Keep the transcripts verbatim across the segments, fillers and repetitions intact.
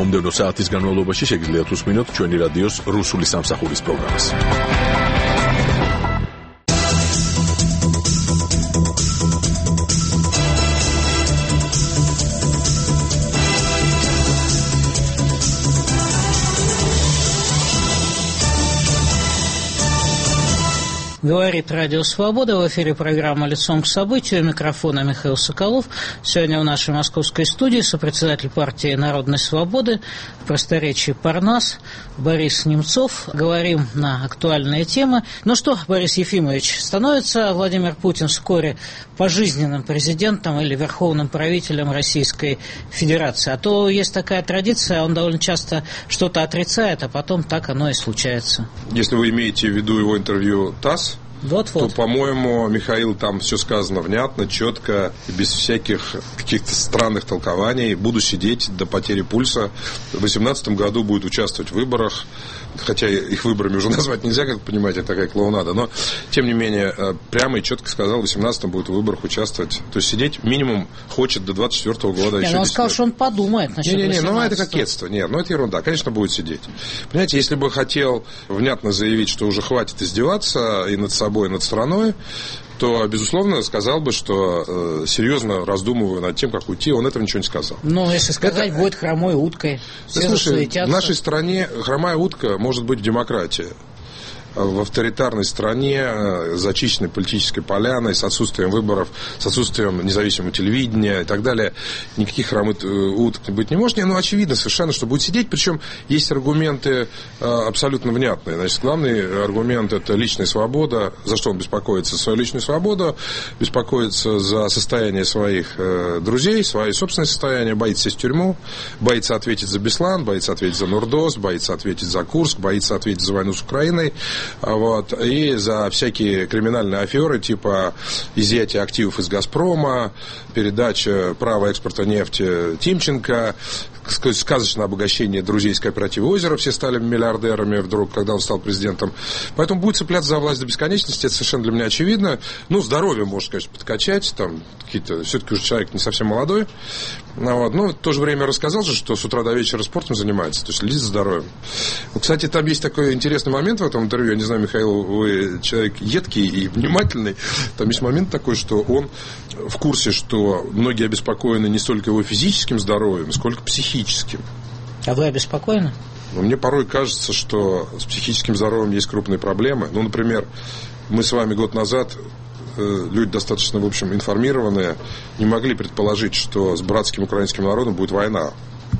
მომდევნო საათის განმავლობაში შეგიძლიათ უსმინოთ ჩვენი რადიოს რუსული სამსახურის პროგრამას. Говорит Радио Свобода, в эфире программа «Лицом к событию», у микрофона Михаил Соколов. Сегодня в нашей московской студии сопредседатель партии Народной Свободы, в просторечии Парнас, Борис Немцов. Говорим на актуальные темы. Ну что, Борис Ефимович, становится Владимир Путин вскоре пожизненным президентом или верховным правителем Российской Федерации? А то есть такая традиция, он довольно часто что-то отрицает, а потом так оно и случается. Если вы имеете в виду его интервью ТАСС, Вот-вот. то, по-моему, Михаил, там все сказано внятно, четко, без всяких каких-то странных толкований. Буду сидеть до потери пульса. В две тысячи восемнадцатом году будет участвовать в выборах. Хотя их выборами уже назвать нельзя, как вы понимаете, такая клоунада. Но, тем не менее, прямо и четко сказал, в две тысячи восемнадцатом будет в выборах участвовать. То есть сидеть минимум хочет до двадцать четвёртого года. Не, еще он сказал, лет. Что он подумает насчет Не-не-не, ну это кокетство. Нет, ну это ерунда. Конечно, будет сидеть. Понимаете, если бы хотел внятно заявить, что уже хватит издеваться и над собой, и над страной, то, безусловно, сказал бы, что э, серьезно раздумываю над тем, как уйти. Он этого ничего не сказал. Ну, если сказать, это... будет хромой уткой. Все да, слушай, засуетятся. В нашей стране хромая утка может быть демократия. В авторитарной стране, зачищенной политической поляной, с отсутствием выборов, с отсутствием независимого телевидения и так далее, никаких хромых уток быть не может. Ну, очевидно совершенно, что будет сидеть. Причем есть аргументы абсолютно внятные. Значит, главный аргумент – это личная свобода. За что он беспокоится? За свою личную свободу, беспокоится за состояние своих друзей, свое собственное состояние, боится сесть в тюрьму, боится ответить за Беслан, боится ответить за Нурдос, боится ответить за Курск, боится ответить за войну с Украиной. Вот, и за всякие криминальные аферы, типа изъятия активов из «Газпрома», передача права экспорта нефти Тимченко, сказочное обогащение друзей из кооператива «Озеро», все стали миллиардерами вдруг, когда он стал президентом. Поэтому будет цепляться за власть до бесконечности, это совершенно для меня очевидно. Ну, здоровье может, конечно, подкачать, там какие-то, все-таки уже человек не совсем молодой. Ну, вот. Но в то же время рассказал же, что с утра до вечера спортом занимается, то есть следит за здоровьем. Вот, кстати, там есть такой интересный момент в этом интервью, я не знаю, Михаил, вы человек едкий и внимательный, там есть момент такой, что он в курсе, что многие обеспокоены не столько его физическим здоровьем, сколько психическим. А вы обеспокоены? Но мне порой кажется, что с психическим здоровьем есть крупные проблемы. Ну, например, мы с вами год назад, люди достаточно, в общем, информированные, не могли предположить, что с братским украинским народом будет война.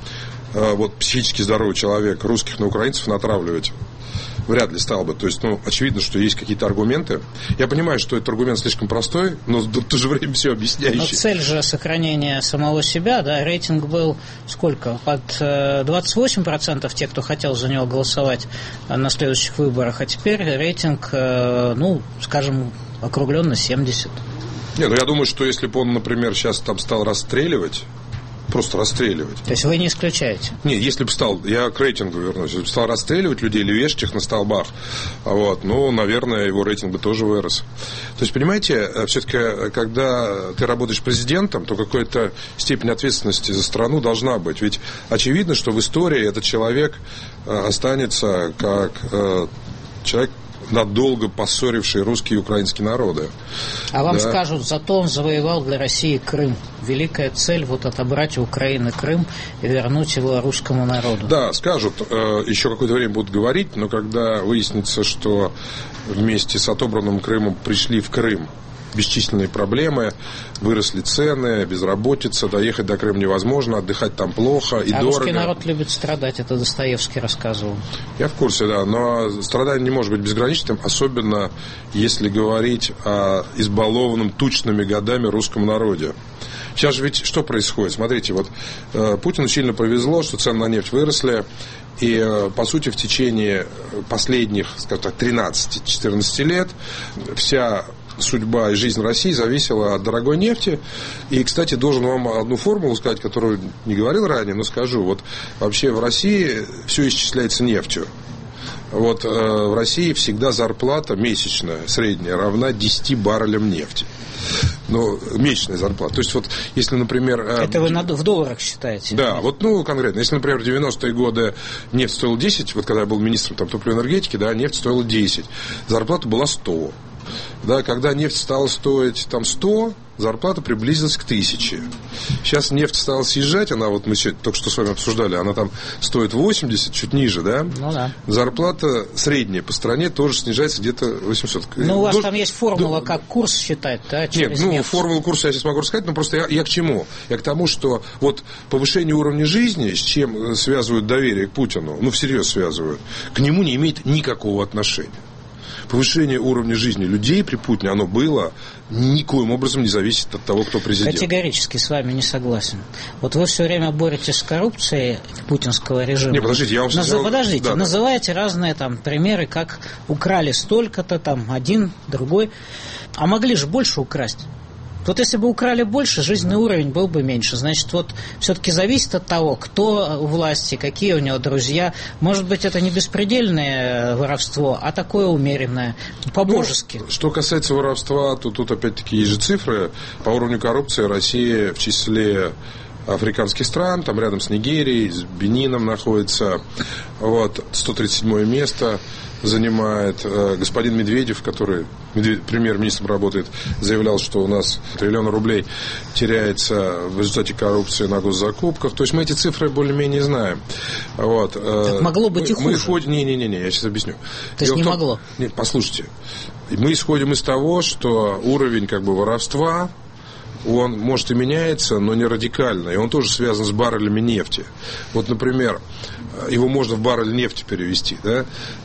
Вот психически здоровый человек русских на украинцев натравливать вряд ли стал бы. То есть, ну, очевидно, что есть какие-то аргументы. Я понимаю, что этот аргумент слишком простой, но в то же время все объясняющий. Но цель же сохранения самого себя, да, рейтинг был сколько? Под двадцать восемь процентов тех, кто хотел за него голосовать на следующих выборах, а теперь рейтинг, ну, скажем, округленно семьдесят. Нет, ну я думаю, что если бы он, например, сейчас там стал расстреливать, просто расстреливать. То есть вы не исключаете? Не, если бы стал, я к рейтингу вернусь, если бы стал расстреливать людей или вешать их на столбах, вот, ну, наверное, его рейтинг бы тоже вырос. То есть, понимаете, все-таки, когда ты работаешь президентом, то какая-то степень ответственности за страну должна быть. Ведь очевидно, что в истории этот человек останется как человек, надолго поссорившие русские и украинские народы. А вам да. скажут, зато он завоевал для России Крым. Великая цель вот отобрать у Украины Крым и вернуть его русскому народу. Да, скажут, еще какое-то время будут говорить, но когда выяснится, что вместе с отобранным Крымом пришли в Крым бесчисленные проблемы, выросли цены, безработица, доехать до Крыма невозможно, отдыхать там плохо и а дорого. Русский народ любит страдать, это Достоевский рассказывал. Я в курсе, да, но страдание не может быть безграничным, особенно если говорить о избалованном тучными годами русском народе. Сейчас же ведь что происходит? Смотрите, вот э, Путину сильно повезло, что цены на нефть выросли, и, э, по сути, в течение последних, скажем так, тринадцати-четырнадцати лет вся судьба и жизнь России зависела от дорогой нефти. И, кстати, должен вам одну формулу сказать, которую не говорил ранее, но скажу. Вот вообще в России все исчисляется нефтью. Вот э, в России всегда зарплата месячная, средняя, равна десяти баррелям нефти. Ну, месячная зарплата. То есть, вот, если, например... Это вы в долларах считаете? Да, вот, ну, конкретно. Если, например, в девяностые годы нефть стоила десять, вот когда я был министром там, топливной энергетики, да, нефть стоила десять, зарплата была сто. Да, когда нефть стала стоить там сто, зарплата приблизилась к тысяче. Сейчас нефть стала съезжать, она вот мы сегодня только что с вами обсуждали, она там стоит восемьдесят, чуть ниже, да? Ну да. Зарплата средняя по стране тоже снижается где-то восемьсот. Ну, у вас ну, там есть формула, ну, как курс считать, да? Нет, ну, нефть. Формулу курса я сейчас могу рассказать, но просто я, я к чему? Я к тому, что вот повышение уровня жизни, с чем связывают доверие к Путину, ну, всерьез связывают, к нему не имеет никакого отношения. Повышение уровня жизни людей при Путине, оно было, никоим образом не зависит от того, кто президент. Категорически с вами не согласен. Вот вы все время боретесь с коррупцией путинского режима. Не, подождите, я вам Наз... сказал... Подождите, да, называете да. разные там примеры, как украли столько-то, там, один, другой. А могли же больше украсть. Вот если бы украли больше, жизненный уровень был бы меньше. Значит, вот все-таки зависит от того, кто у власти, какие у него друзья. Может быть, это не беспредельное воровство, а такое умеренное, по-божески. Ну, что касается воровства, то тут опять-таки есть же цифры. По уровню коррупции Россия в числе африканских стран, там рядом с Нигерией, с Бенином находится. Вот, сто тридцать седьмое место занимает. Господин Медведев, который премьер-министром работает, заявлял, что у нас триллион рублей теряется в результате коррупции на госзакупках. То есть мы эти цифры более-менее знаем. Вот. Так могло быть мы, и хуже. Мы исходим... Не-не-не, я сейчас объясню. То есть не том... могло? Нет, послушайте. Мы исходим из того, что уровень как бы воровства, он, может, и меняется, но не радикально. И он тоже связан с баррелями нефти. Вот, например, его можно в баррель нефти перевести. Да?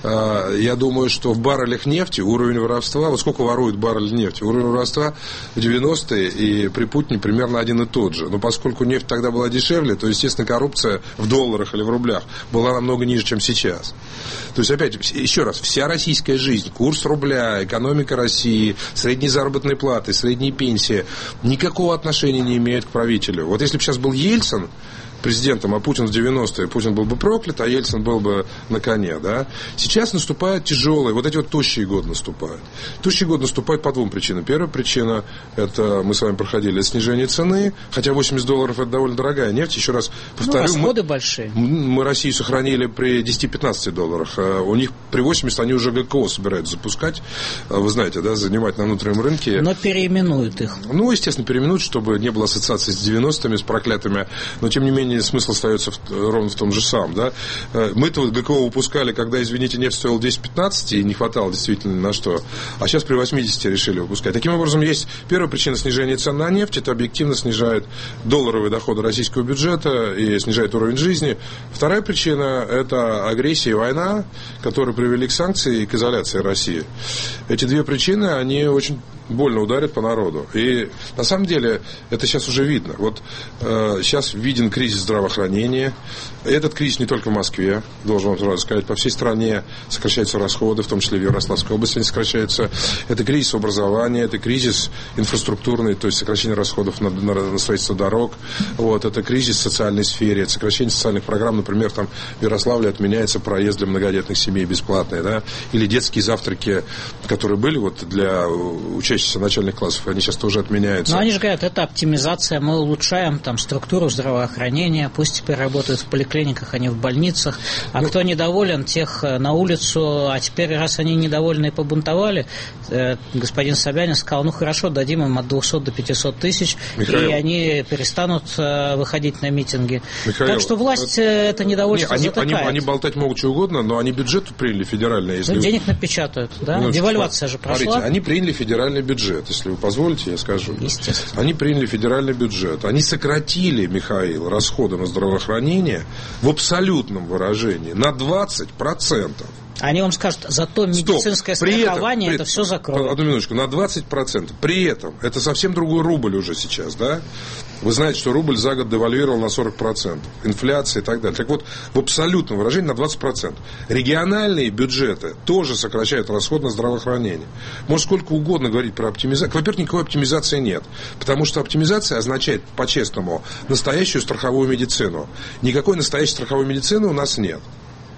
Я думаю, что в баррелях нефти уровень воровства... Вот сколько ворует баррель нефти? Уровень воровства в девяностые и при Путине примерно один и тот же. Но поскольку нефть тогда была дешевле, то, естественно, коррупция в долларах или в рублях была намного ниже, чем сейчас. То есть, опять, еще раз, вся российская жизнь, курс рубля, экономика России, средние заработные платы, средние пенсии никакого отношения не имеют к правителю. Вот если бы сейчас был Ельцин президентом, а Путин в девяностые, Путин был бы проклят, а Ельцин был бы на коне, да. Сейчас наступают тяжелые, вот эти вот тощие годы наступают. Тощие годы наступают по двум причинам. Первая причина, это мы с вами проходили, снижение цены, хотя восемьдесят долларов это довольно дорогая нефть, еще раз повторю. Ну, расходы мы, большие. Мы Россию сохранили при десяти-пятнадцати долларах, у них при восьмидесяти они уже ГКО собираются запускать, вы знаете, да, занимать на внутреннем рынке. Но переименуют их. Ну, естественно, переименуют, чтобы не было ассоциации с девяностыми, с проклятыми, но тем не менее смысл остается в, ровно в том же самом, да. Мы-то вот ГКО выпускали, когда, извините, нефть стоила десять-пятнадцать, и не хватало действительно на что. А сейчас при восьмидесяти решили выпускать. Таким образом, есть первая причина снижения цен на нефть, это объективно снижает долларовые доходы российского бюджета и снижает уровень жизни. Вторая причина – это агрессия и война, которые привели к санкциям и к изоляции России. Эти две причины, они очень больно ударят по народу. И на самом деле это сейчас уже видно. Вот э, сейчас виден кризис здравоохранения. Этот кризис не только в Москве, должен вам сразу сказать, по всей стране сокращаются расходы, в том числе в Ярославской области они сокращаются. Это кризис образования, это кризис инфраструктурный, то есть сокращение расходов на, на, на строительство дорог. Вот, это кризис в социальной сфере, это сокращение социальных программ. Например, там в Ярославле отменяется проезд для многодетных семей бесплатный, да? Или детские завтраки, которые были вот для учащихся начальных классов, они сейчас тоже отменяются. Но они же говорят, это оптимизация, мы улучшаем там структуру здравоохранения, пусть теперь работают в поликлиниках, а не в больницах. А ну, кто недоволен, тех на улицу, а теперь, раз они недовольны и побунтовали, э, господин Собянин сказал, ну хорошо, дадим им от двухсот до пятисот тысяч, Михаил, и они перестанут э, выходить на митинги. Михаил, так что власть это, это недовольство не, затыкает. Они, они болтать могут что угодно, но они бюджет приняли федеральный. Если... Ну, денег напечатают, да? Ну, девальвация же прошла. Смотрите, они приняли федеральный бюджет, если вы позволите, я скажу. Естественно. Они приняли федеральный бюджет. Они сократили, Михаил, расходы на здравоохранение в абсолютном выражении на двадцать процентов. Они вам скажут, зато медицинское Стоп. страхование при этом, это все закроет. Одну минуточку, на двадцать процентов. При этом, это совсем другой рубль уже сейчас, да? Вы знаете, что рубль за год девальвировал на сорок процентов. Инфляция и так далее. Так вот, в абсолютном выражении на двадцать процентов. Региональные бюджеты тоже сокращают расход на здравоохранение. Может, сколько угодно говорить про оптимизацию. Во-первых, никакой оптимизации нет. Потому что оптимизация означает, по-честному, настоящую страховую медицину. Никакой настоящей страховой медицины у нас нет.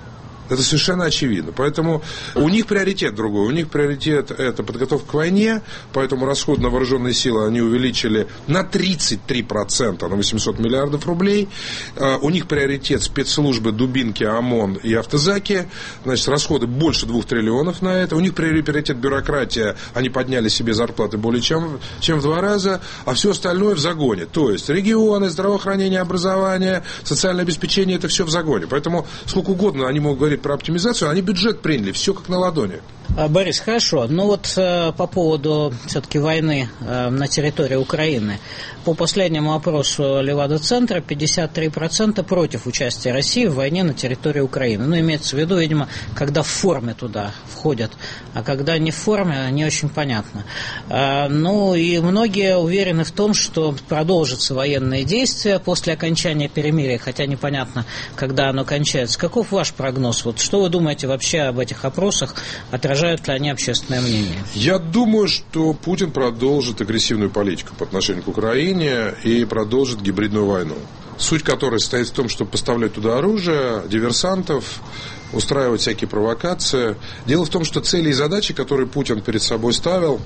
Это совершенно очевидно. Поэтому у них приоритет другой. У них приоритет – это подготовка к войне, поэтому расход на вооруженные силы они увеличили на тридцать три процента, на восемьсот миллиардов рублей. У них приоритет спецслужбы, дубинки, ОМОН и автозаки. Значит, расходы больше двух триллионов на это. У них приоритет бюрократия. Они подняли себе зарплаты более чем, чем в два раза, а все остальное в загоне. То есть регионы, здравоохранение, образование, социальное обеспечение – это все в загоне. Поэтому сколько угодно они могут говорить про оптимизацию, они бюджет приняли, все как на ладони. Борис, хорошо. Ну вот э, по поводу все-таки войны э, на территории Украины. По последнему опросу Левада-центра пятьдесят три процента против участия России в войне на территории Украины. Ну, имеется в виду, видимо, когда в форме туда входят, а когда не в форме, не очень понятно. Э, ну и многие уверены в том, что продолжатся военные действия после окончания перемирия, хотя непонятно, когда оно кончается. Каков ваш прогноз? Вот что вы думаете вообще об этих опросах? Отражают ли они общественное мнение? Я думаю, что Путин продолжит агрессивную политику по отношению к Украине и продолжит гибридную войну. Суть которой состоит в том, чтобы поставлять туда оружие, диверсантов, устраивать всякие провокации. Дело в том, что цели и задачи, которые Путин перед собой ставил,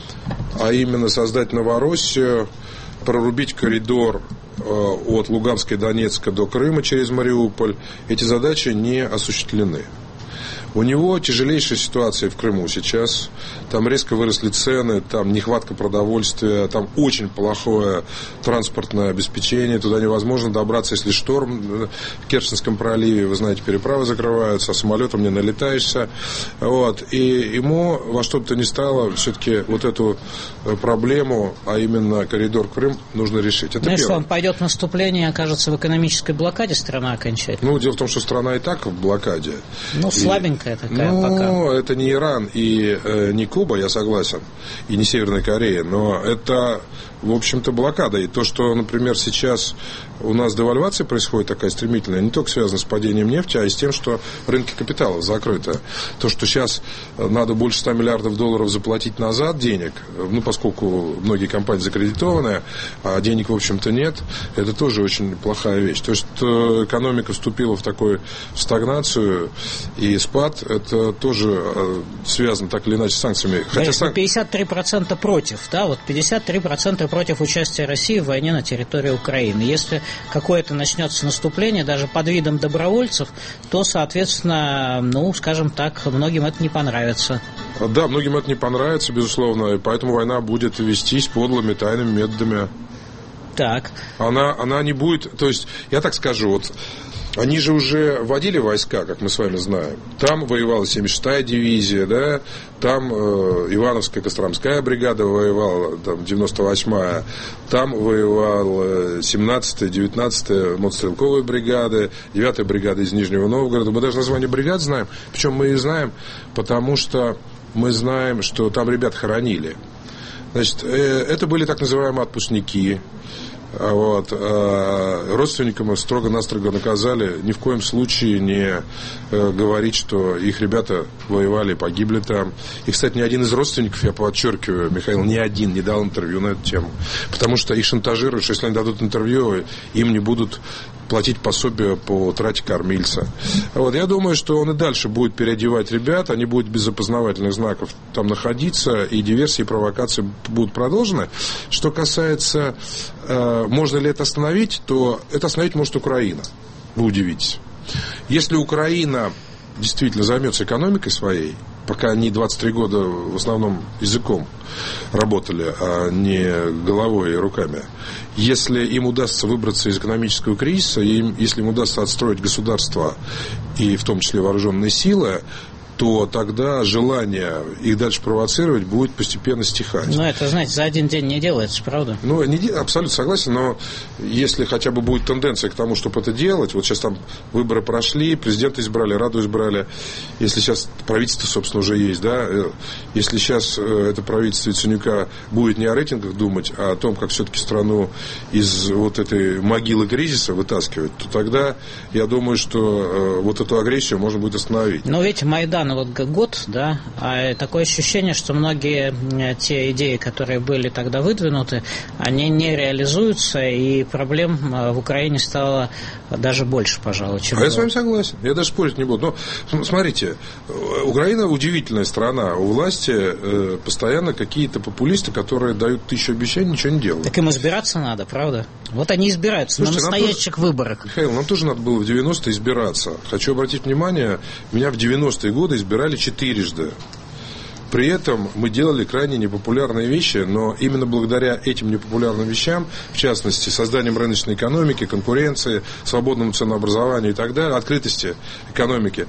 а именно создать Новороссию, прорубить коридор от Луганска и Донецка до Крыма через Мариуполь, эти задачи не осуществлены. У него тяжелейшая ситуация в Крыму сейчас. Там резко выросли цены, там нехватка продовольствия, там очень плохое транспортное обеспечение. Туда невозможно добраться, если шторм в Керченском проливе. Вы знаете, переправы закрываются, а самолетом не налетаешься. Вот. И ему во что бы то ни стало все-таки вот эту проблему, а именно коридор Крым, нужно решить. Это ну и первое. что, он пойдет в наступление, окажется в экономической блокаде страна окончательно? Ну, дело в том, что страна и так в блокаде. Ну, слабенькая. Такая ну, пока. Это не Иран и э, не Куба, я согласен, и не Северная Корея, но это, в общем-то, блокада. И то, что, например, сейчас у нас девальвация происходит такая стремительная, не только связано с падением нефти, а и с тем, что рынки капиталов закрыты. То, что сейчас надо больше ста миллиардов долларов заплатить назад денег, ну, поскольку многие компании закредитованы, а денег, в общем-то, нет, это тоже очень плохая вещь. То есть экономика вступила в такую стагнацию и спад. Это тоже связано так или иначе с санкциями. Хотя сан... пятьдесят три процента против, да, вот пятьдесят три процента против участия России в войне на территории Украины. Если какое-то начнется наступление, даже под видом добровольцев, то, соответственно, ну, скажем так, многим это не понравится. Да, многим это не понравится, безусловно, и поэтому война будет вестись подлыми, тайными методами. Так. Она, она не будет, то есть, я так скажу, вот, они же уже вводили войска, как мы с вами знаем. Там воевала семьдесят шестая дивизия, да, там э, Ивановская Костромская бригада воевала, там девяносто восьмая, там воевала семнадцатая, девятнадцатая мотострелковые бригады, девятая бригада из Нижнего Новгорода. Мы даже название бригад знаем, причем мы их знаем, потому что мы знаем, что там ребят хоронили. Значит, э, это были так называемые отпускники. Вот. А родственникам их строго-настрого наказали ни в коем случае не э, говорить, что их ребята воевали, погибли там. И, кстати, ни один из родственников, я подчеркиваю, Михаил, ни один не дал интервью на эту тему. Потому что их шантажируют, что если они дадут интервью, им не будут платить пособие по трате кормильца. Вот. Я думаю, что он и дальше будет переодевать ребят, они будут без опознавательных знаков там находиться, и диверсии и провокации будут продолжены. Что касается, э, можно ли это остановить, то это остановить может Украина. Вы удивитесь. Если Украина действительно займется экономикой своей, пока они двадцать три года в основном языком работали, а не головой и руками. Если им удастся выбраться из экономического кризиса, им, если им удастся отстроить государство, и в том числе вооруженные силы, то тогда желание их дальше провоцировать будет постепенно стихать. Ну, это, знаете, за один день не делается, правда? Ну, не, абсолютно согласен, но если хотя бы будет тенденция к тому, чтобы это делать, вот сейчас там выборы прошли, президента избрали, Раду избрали, если сейчас правительство, собственно, уже есть, да, если сейчас это правительство Яценюка будет не о рейтингах думать, а о том, как все-таки страну из вот этой могилы кризиса вытаскивать, то тогда я думаю, что вот эту агрессию можно будет остановить. Но ведь Майдан буквально вот год, да, а такое ощущение, что многие те идеи, которые были тогда выдвинуты, они не реализуются, и проблем в Украине стало даже больше, пожалуй, чем А было. я с вами согласен, я даже спорить не буду. Но смотрите, Украина удивительная страна, у власти постоянно какие-то популисты, которые дают тысячу обещаний, ничего не делают. Так им избираться надо, правда? Вот они избираются. Слушайте, на настоящих тоже, выборах. Михаил, нам тоже надо было в девяностые избираться. Хочу обратить внимание, меня в девяностые годы избирали четырежды. При этом мы делали крайне непопулярные вещи, но именно благодаря этим непопулярным вещам, в частности, созданием рыночной экономики, конкуренции, свободному ценообразованию и так далее, открытости экономики,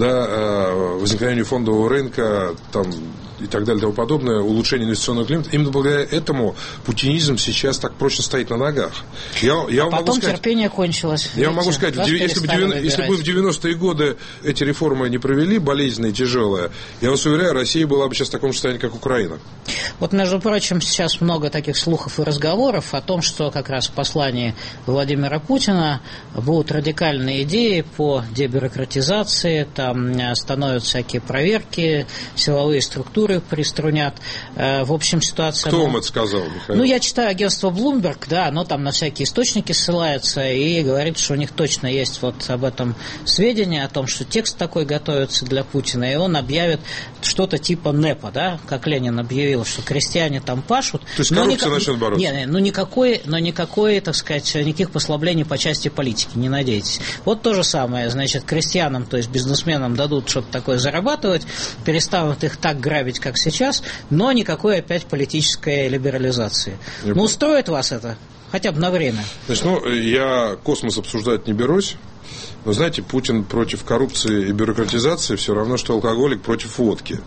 да, возникновению фондового рынка, там, и так далее и тому подобное, улучшение инвестиционного климата, именно благодаря этому путинизм сейчас так прочно стоит на ногах. Я, я а потом сказать, терпение кончилось. Я могу сказать, если бы, если бы в девяностые годы эти реформы не провели, болезненные, тяжелые, я вас уверяю, Россия была бы сейчас в таком же состоянии, как Украина. Вот, между прочим, сейчас много таких слухов и разговоров о том, что как раз в послании Владимира Путина будут радикальные идеи по дебюрократизации, там становятся всякие проверки, силовые структуры приструнят. В общем, ситуация... Кто вам это сказал, Михаил? Ну, я читаю агентство Bloomberg, да, оно там на всякие источники ссылается и говорит, что у них точно есть вот об этом сведения, о том, что текст такой готовится для Путина, и он объявит что-то типа НЭПа, да, как Ленин объявил, что крестьяне там пашут. То есть коррупция никак... начнет бороться? Нет, ну никакой, но никакой, так сказать, никаких послаблений по части политики, не надейтесь. Вот то же самое, значит, крестьянам, то есть бизнесменам дадут что-то такое зарабатывать, перестанут их так грабить, как сейчас, но никакой опять политической либерализации. Я ну, устроит вас это? Хотя бы на время. Значит, ну, я космос обсуждать не берусь, но, знаете, Путин против коррупции и бюрократизации все равно, что алкоголик против водки.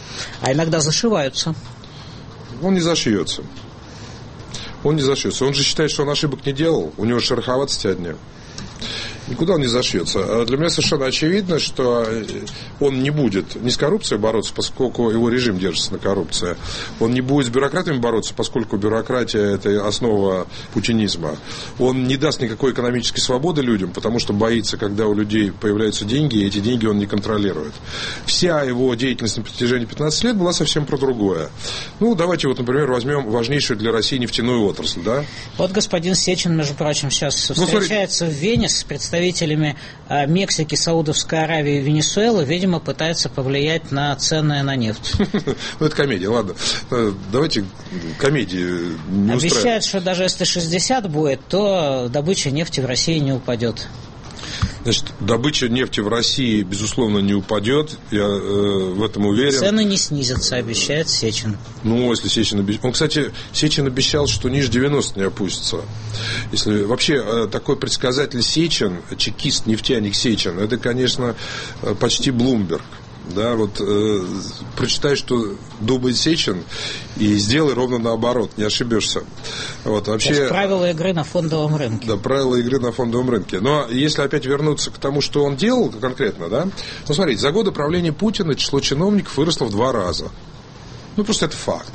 А иногда зашиваются. Он не зашьется. Он не зашьется. Он же считает, что он ошибок не делал. У него шероховатости одни. Никуда он не зашьется. Для меня совершенно очевидно, что он не будет ни с коррупцией бороться, поскольку его режим держится на коррупции. Он не будет с бюрократами бороться, поскольку бюрократия – это основа путинизма. Он не даст никакой экономической свободы людям, потому что боится, когда у людей появляются деньги, и эти деньги он не контролирует. Вся его деятельность на протяжении пятнадцати лет была совсем про другое. Ну, давайте вот, например, возьмем важнейшую для России нефтяную отрасль, да? Вот господин Сечин, между прочим, сейчас встречается ну, в Вене с представителями представителями Мексики, Саудовской Аравии и Венесуэлы, видимо, пытается повлиять на цены на нефть. Ну, это комедия, ладно. Давайте комедии не устраивать. Обещают, что даже если шестьдесят будет, то добыча нефти в России не упадет. Значит, добыча нефти в России, безусловно, не упадет. Я э, в этом уверен. Цены не снизятся, обещает Сечин. Ну, если Сечин обещал. Он, кстати, Сечин обещал, что ниже девяноста не опустится. Если вообще э, такой предсказатель Сечин, чекист, нефтяник Сечин, это, конечно, почти Блумберг. Да, вот э, прочитай, что думает Сечин, и сделай ровно наоборот, не ошибешься. Вот, вообще, то есть правила игры на фондовом рынке. Да, правила игры на фондовом рынке. Но если опять вернуться к тому, что он делал конкретно, да, ну, смотрите, за годы правления Путина число чиновников выросло в два раза. Ну, просто это факт.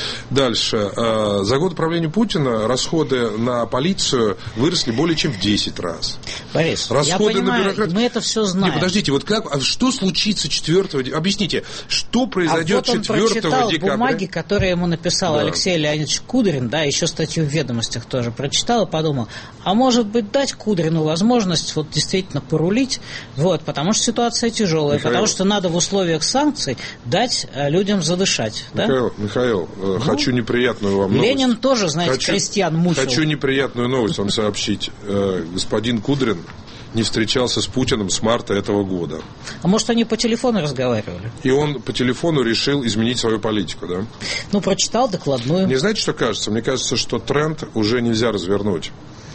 Дальше. За год правления Путина расходы на полицию выросли более чем в десять раз. Борис, расходы я понимаю, на бюрократ... мы это все знаем. Не, подождите, вот как, а что случится четвёртого декабря? Объясните, что произойдет а вот четвёртого декабря? Он прочитал бумаги, которые ему написал да. Алексей Леонидович Кудрин, да, еще статью в «Ведомостях» тоже прочитал и подумал, а может быть дать Кудрину возможность вот действительно порулить, вот, потому что ситуация тяжелая, Михаил, потому что надо в условиях санкций дать людям задышать. Михаил, да? Михаил, ну, хочу неприятную вам новость. Ленин тоже, знаете, хочу, крестьян мучил. Хочу неприятную новость вам сообщить. Господин Кудрин не встречался с Путиным с марта этого года. А может, они по телефону разговаривали? И он по телефону решил изменить свою политику, да? Ну, прочитал докладную. Не знаете, что кажется? Мне кажется, что тренд уже нельзя развернуть.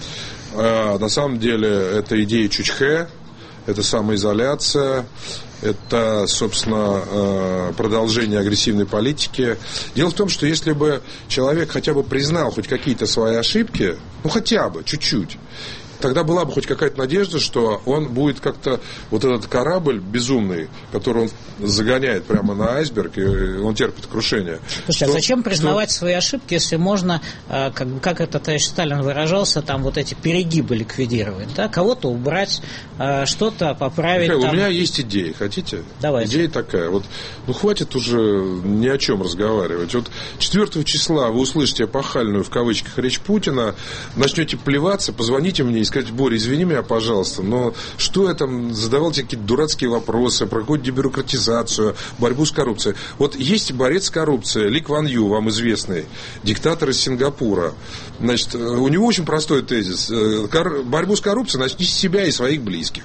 А, на самом деле, это идея Чучхе, это самоизоляция, это, собственно, продолжение агрессивной политики. Дело в том, что если бы человек хотя бы признал хоть какие-то свои ошибки, ну, хотя бы, чуть-чуть, тогда была бы хоть какая-то надежда, что он будет как-то, вот этот корабль безумный, который он загоняет прямо на айсберг, и он терпит крушение. Слушайте, что, а зачем признавать что... свои ошибки, если можно, как, как это товарищ Сталин выражался, там вот эти перегибы ликвидировать, да? Кого-то убрать, что-то поправить. Михаил, там... у меня есть идея, хотите? Давайте. Идея такая, вот, ну хватит уже ни о чем разговаривать. Вот четвёртого числа вы услышите эпохальную, в кавычках, речь Путина, начнете плеваться, позвоните мне и скажите: Боря, извини меня, пожалуйста, но что я там задавал тебе какие-то дурацкие вопросы про какую-то дебюрократизацию, борьбу с коррупцией. Вот есть борец с коррупцией, Ли Кван Ю, вам известный, диктатор из Сингапура. Значит, у него очень простой тезис: борьбу с коррупцией начните с себя и своих близких.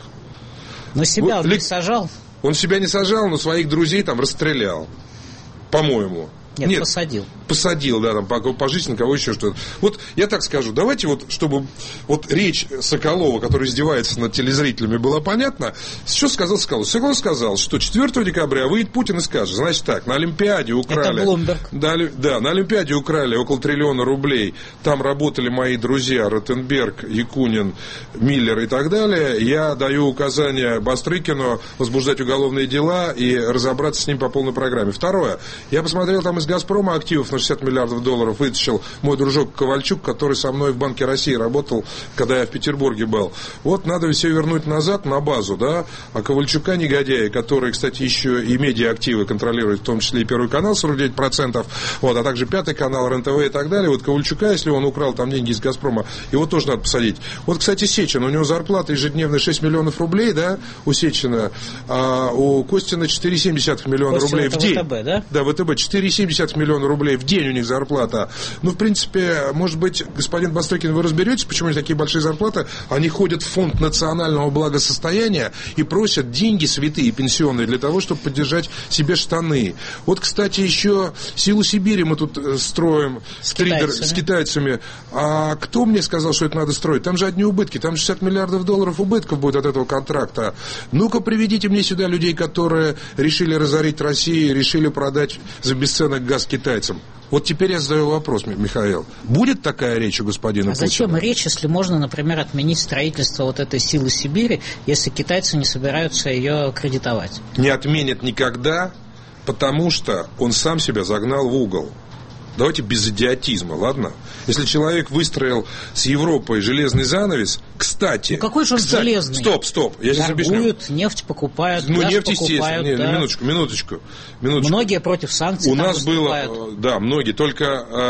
Но себя вот, он Ли... не сажал. Он себя не сажал, но своих друзей там расстрелял, по-моему. Нет, Нет, посадил. Посадил, да, там, пожизненно, кого еще что-то. Вот я так скажу, давайте вот, чтобы вот речь Соколова, который издевается над телезрителями, была понятна. Что сказал Соколов? Соколов сказал, что четвёртого декабря выйдет Путин и скажет: значит так, на Олимпиаде украли... Это Блумберг. Да, да, на Олимпиаде украли около триллиона рублей. Там работали мои друзья Ротенберг, Якунин, Миллер и так далее. Я даю указание Бастрыкину возбуждать уголовные дела и разобраться с ним по полной программе. Второе. Я посмотрел, там из «Газпрома» активов на шестьдесят миллиардов долларов вытащил мой дружок Ковальчук, который со мной в Банке России работал, когда я в Петербурге был. Вот надо все вернуть назад на базу, да, а Ковальчука, негодяя, который, кстати, еще и медиа-активы контролирует, в том числе и Первый канал сорок девять процентов, вот, а также Пятый канал, РЕН-ТВ и так далее. Вот Ковальчука, если он украл там деньги из «Газпрома», его тоже надо посадить. Вот, кстати, Сечин, у него зарплата ежедневная шесть миллионов рублей, да, у Сечина, а у Костина четыре целых семь десятых миллиона Костин рублей в день. ВТБ, да? Да, ВТБ четыре целых семь десятых миллиона рублей в день у них зарплата. Ну, в принципе, может быть, господин Бастрыкин, вы разберетесь, почему у них такие большие зарплаты. Они ходят в фонд национального благосостояния и просят деньги святые пенсионные для того, чтобы поддержать себе штаны. Вот, кстати, еще «Силу Сибири» мы тут строим с, тридер, с китайцами. А кто мне сказал, что это надо строить? Там же одни убытки, там шестьдесят миллиардов долларов убытков будет от этого контракта. Ну-ка, приведите мне сюда людей, которые решили разорить Россию, решили продать за бесценок газ китайцам. Вот теперь я задаю вопрос, Михаил. Будет такая речь у господина а Путина? Зачем речь, если можно, например, отменить строительство вот этой «Силы Сибири», если китайцы не собираются ее кредитовать? Не отменят никогда, потому что он сам себя загнал в угол. Давайте без идиотизма, ладно? Если человек выстроил с Европой железный занавес, кстати... Ну какой же он кстати, железный? Стоп, стоп, я сейчас объясню. Торгуют, нефть покупают, ну, газ нефть, покупают. Естественно, Да. минуточку, минуточку, минуточку. Многие против санкций. У нас выступают. было, да, многие, только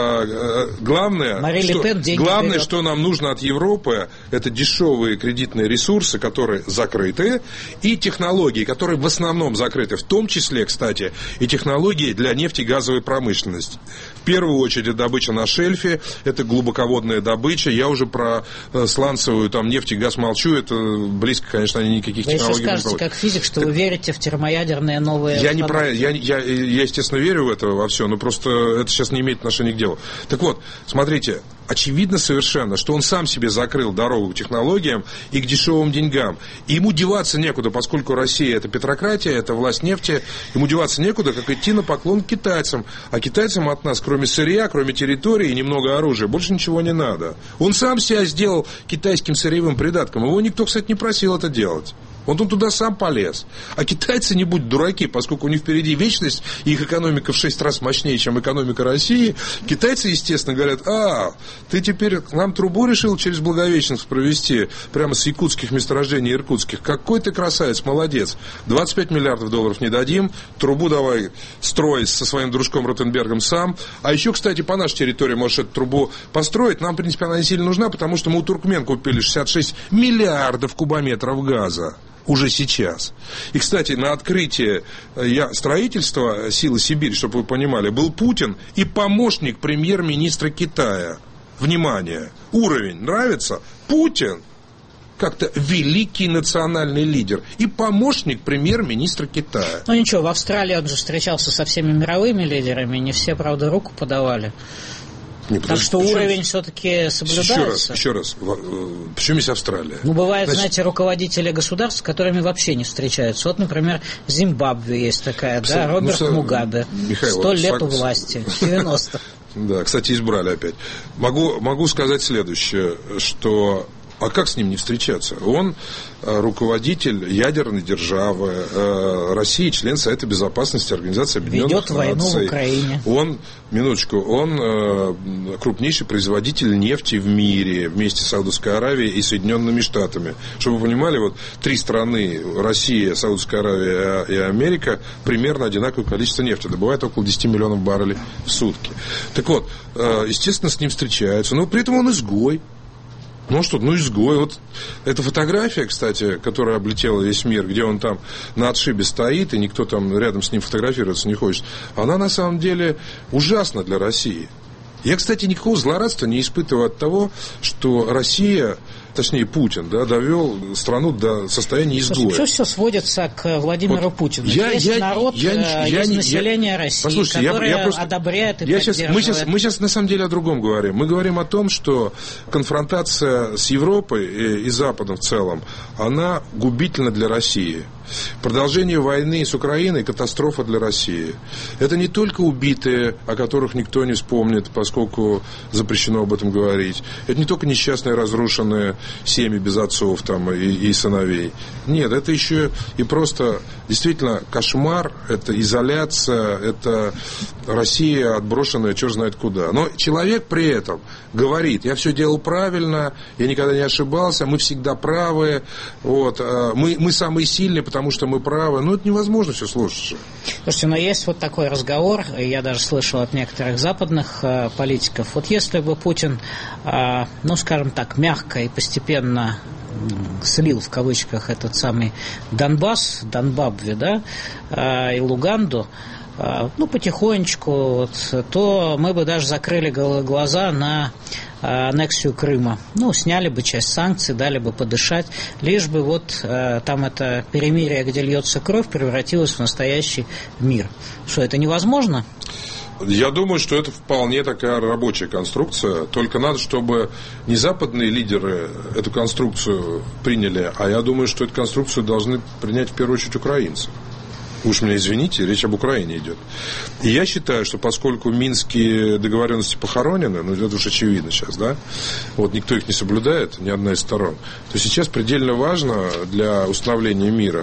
э, главное, Мари что, Ле Пен деньги главное берет. что нам нужно от Европы, это дешевые кредитные ресурсы, которые закрыты, и технологии, которые в основном закрыты, в том числе, кстати, и технологии для нефтегазовой промышленности. В первую очередь добыча на шельфе, это глубоководная добыча. Я уже про э, сланцевую там, нефть и газ молчу, это близко, конечно, они никаких вы технологий не скажете, не как физик, что так... вы верите в термоядерные новые... Я не про... я, я, я, естественно, верю в это во все, но просто это сейчас не имеет отношения к делу. Так вот, смотрите, очевидно совершенно, что он сам себе закрыл дорогу к технологиям и к дешевым деньгам. И ему деваться некуда, поскольку Россия – это петрократия, это власть нефти, ему деваться некуда, как идти на поклон к китайцам. А китайцам от нас, кроме сырья, кроме территории и немного оружия, больше ничего не надо. Он сам себя сделал китайским сырьевым придатком. Его никто, кстати, не просил это делать. Он туда сам полез. А китайцы не будут дураки, поскольку у них впереди вечность, и их экономика в шесть раз мощнее, чем экономика России. Китайцы, естественно, говорят: а, ты теперь нам трубу решил через Благовещенск провести, прямо с якутских месторождений иркутских. Какой ты красавец, молодец. двадцать пять миллиардов долларов не дадим, трубу давай строй со своим дружком Ротенбергом сам. А еще, кстати, по нашей территории можешь эту трубу построить. Нам, в принципе, она не сильно нужна, потому что мы у туркмен купили шестьдесят шесть миллиардов кубометров газа. Уже сейчас. И, кстати, на открытии строительства «Силы Сибири», чтобы вы понимали, был Путин и помощник премьер-министра Китая. Внимание! Уровень нравится? Путин как-то великий национальный лидер и помощник премьер-министра Китая. Ну ничего, в Австралии он же встречался со всеми мировыми лидерами, не все, правда, руку подавали. Не, так что уровень все-таки соблюдается. Еще раз, еще раз. Почему есть Австралия? Ну, бывают, Значит, знаете, руководители государств, с которыми вообще не встречаются. Вот, например, Зимбабве есть такая, кстати, да, Роберт ну, Мугабе. Сто лет сог... у власти, девяносто. Да, кстати, избрали опять. Могу, могу сказать следующее, что А как с ним не встречаться? Он руководитель ядерной державы, России, член Совета Безопасности Организации Объединенных Наций. Ведет войну в Украине. Он, минуточку, он крупнейший производитель нефти в мире вместе с Саудовской Аравией и Соединенными Штатами. Чтобы вы понимали, вот три страны, Россия, Саудовская Аравия и Америка, примерно одинаковое количество нефти. Добывают около десять миллионов баррелей в сутки. Так вот, естественно, с ним встречаются, но при этом он изгой. Ну что, ну изгой. Вот эта фотография, кстати, которая облетела весь мир, где он там на отшибе стоит, и никто там рядом с ним фотографироваться не хочет, она на самом деле ужасна для России. Я, кстати, никакого злорадства не испытываю от того, что Россия, точнее Путин, да, довел страну до состояния изгоя. Что все сводится к Владимиру вот Путину? Я, есть я, народ, я, есть я, население я, России, послушайте, которое я, я просто, одобряет и я поддерживает. Сейчас, мы, сейчас, мы сейчас на самом деле о другом говорим. Мы говорим о том, что конфронтация с Европой и, и Западом в целом, она губительна для России. Продолжение войны с Украиной – катастрофа для России. Это не только убитые, о которых никто не вспомнит, поскольку запрещено об этом говорить. Это не только несчастные, разрушенные семьи без отцов там, и, и сыновей. Нет, это еще и просто действительно кошмар, это изоляция, это Россия, отброшенная черт знает куда. Но человек при этом говорит: я все делал правильно, я никогда не ошибался, мы всегда правы, вот, мы, мы самые сильные, потому что мы правы. Ну, это невозможно все слушать. Слушайте, но есть вот такой разговор, я даже слышал от некоторых западных э, политиков. Вот если бы Путин, э, ну, скажем так, мягко и постепенно слил в кавычках этот самый Донбасс, Донбабве, да, э, и Луганду, ну, потихонечку, вот, то мы бы даже закрыли глаза на аннексию Крыма. Ну, сняли бы часть санкций, дали бы подышать, лишь бы вот э, там это перемирие, где льется кровь, превратилось в настоящий мир. Что, это невозможно? Я думаю, что это вполне такая рабочая конструкция. Только надо, чтобы не западные лидеры эту конструкцию приняли, а я думаю, что эту конструкцию должны принять в первую очередь украинцы. Уж меня извините, речь об Украине идет. И я считаю, что поскольку минские договоренности похоронены, ну это уж очевидно сейчас, да, вот никто их не соблюдает, ни одна из сторон, то сейчас предельно важно для установления мира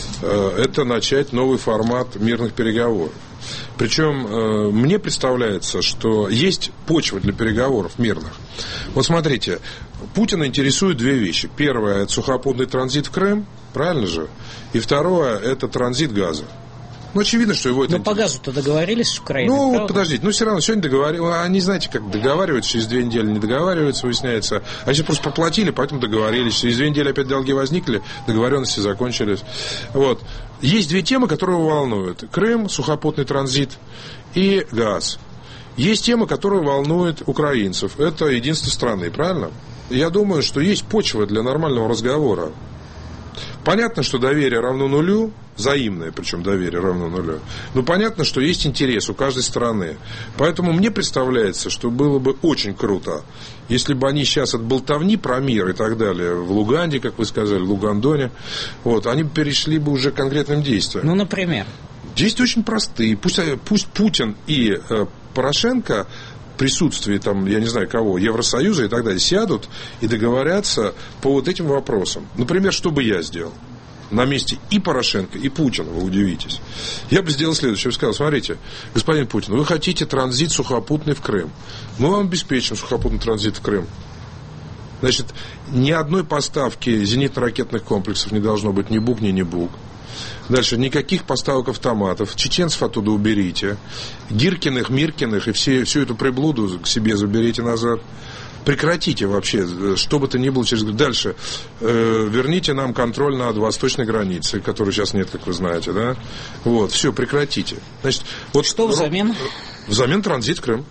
э, это начать новый формат мирных переговоров. Причем э, мне представляется, что есть почва для переговоров мирных. Вот смотрите, Путина интересуют две вещи. Первое – это сухопутный транзит в Крым, правильно же? И второе – это транзит газа. Ну, очевидно, что его это... Но по газу-то договорились с Украиной, Ну, правда? вот подождите, ну, все равно сегодня договариваются. Они, знаете, как договариваются, через две недели не договариваются, выясняется. А сейчас просто проплатили, поэтому договорились. Через две недели опять долги возникли, договоренности закончились. Вот. Есть две темы, которые его волнуют. Крым, сухопутный транзит и газ. Есть тема, которая волнует украинцев. Это единство страны, правильно? Я думаю, что есть почва для нормального разговора. Понятно, что доверие равно нулю, взаимное, причем доверие равно нулю. Но понятно, что есть интерес у каждой стороны. Поэтому мне представляется, что было бы очень круто, если бы они сейчас от болтовни про мир и так далее, в Луганде, как вы сказали, в Лугандоне, вот, они перешли бы уже к конкретным действиям. Ну, например? Действия очень простые. Пусть, пусть Путин и э, Порошенко в присутствии, там, я не знаю кого, Евросоюза и так далее, сядут и договорятся по вот этим вопросам. Например, что бы я сделал на месте и Порошенко, и Путина, вы удивитесь. Я бы сделал следующее. Я бы сказал: смотрите, господин Путин, вы хотите транзит сухопутный в Крым. Мы вам обеспечим сухопутный транзит в Крым. Значит, ни одной поставки зенитно-ракетных комплексов не должно быть, ни бук, ни не бук. Дальше, никаких поставок автоматов. Чеченцев оттуда уберите. Гиркиных, Миркиных и все, всю эту приблуду к себе заберите назад. Прекратите вообще, что бы то ни было через... Дальше, э, верните нам контроль над восточной границей, которой сейчас нет, как вы знаете, да? Вот, все, прекратите. Значит, вот что взамен? Взамен транзит в Крым.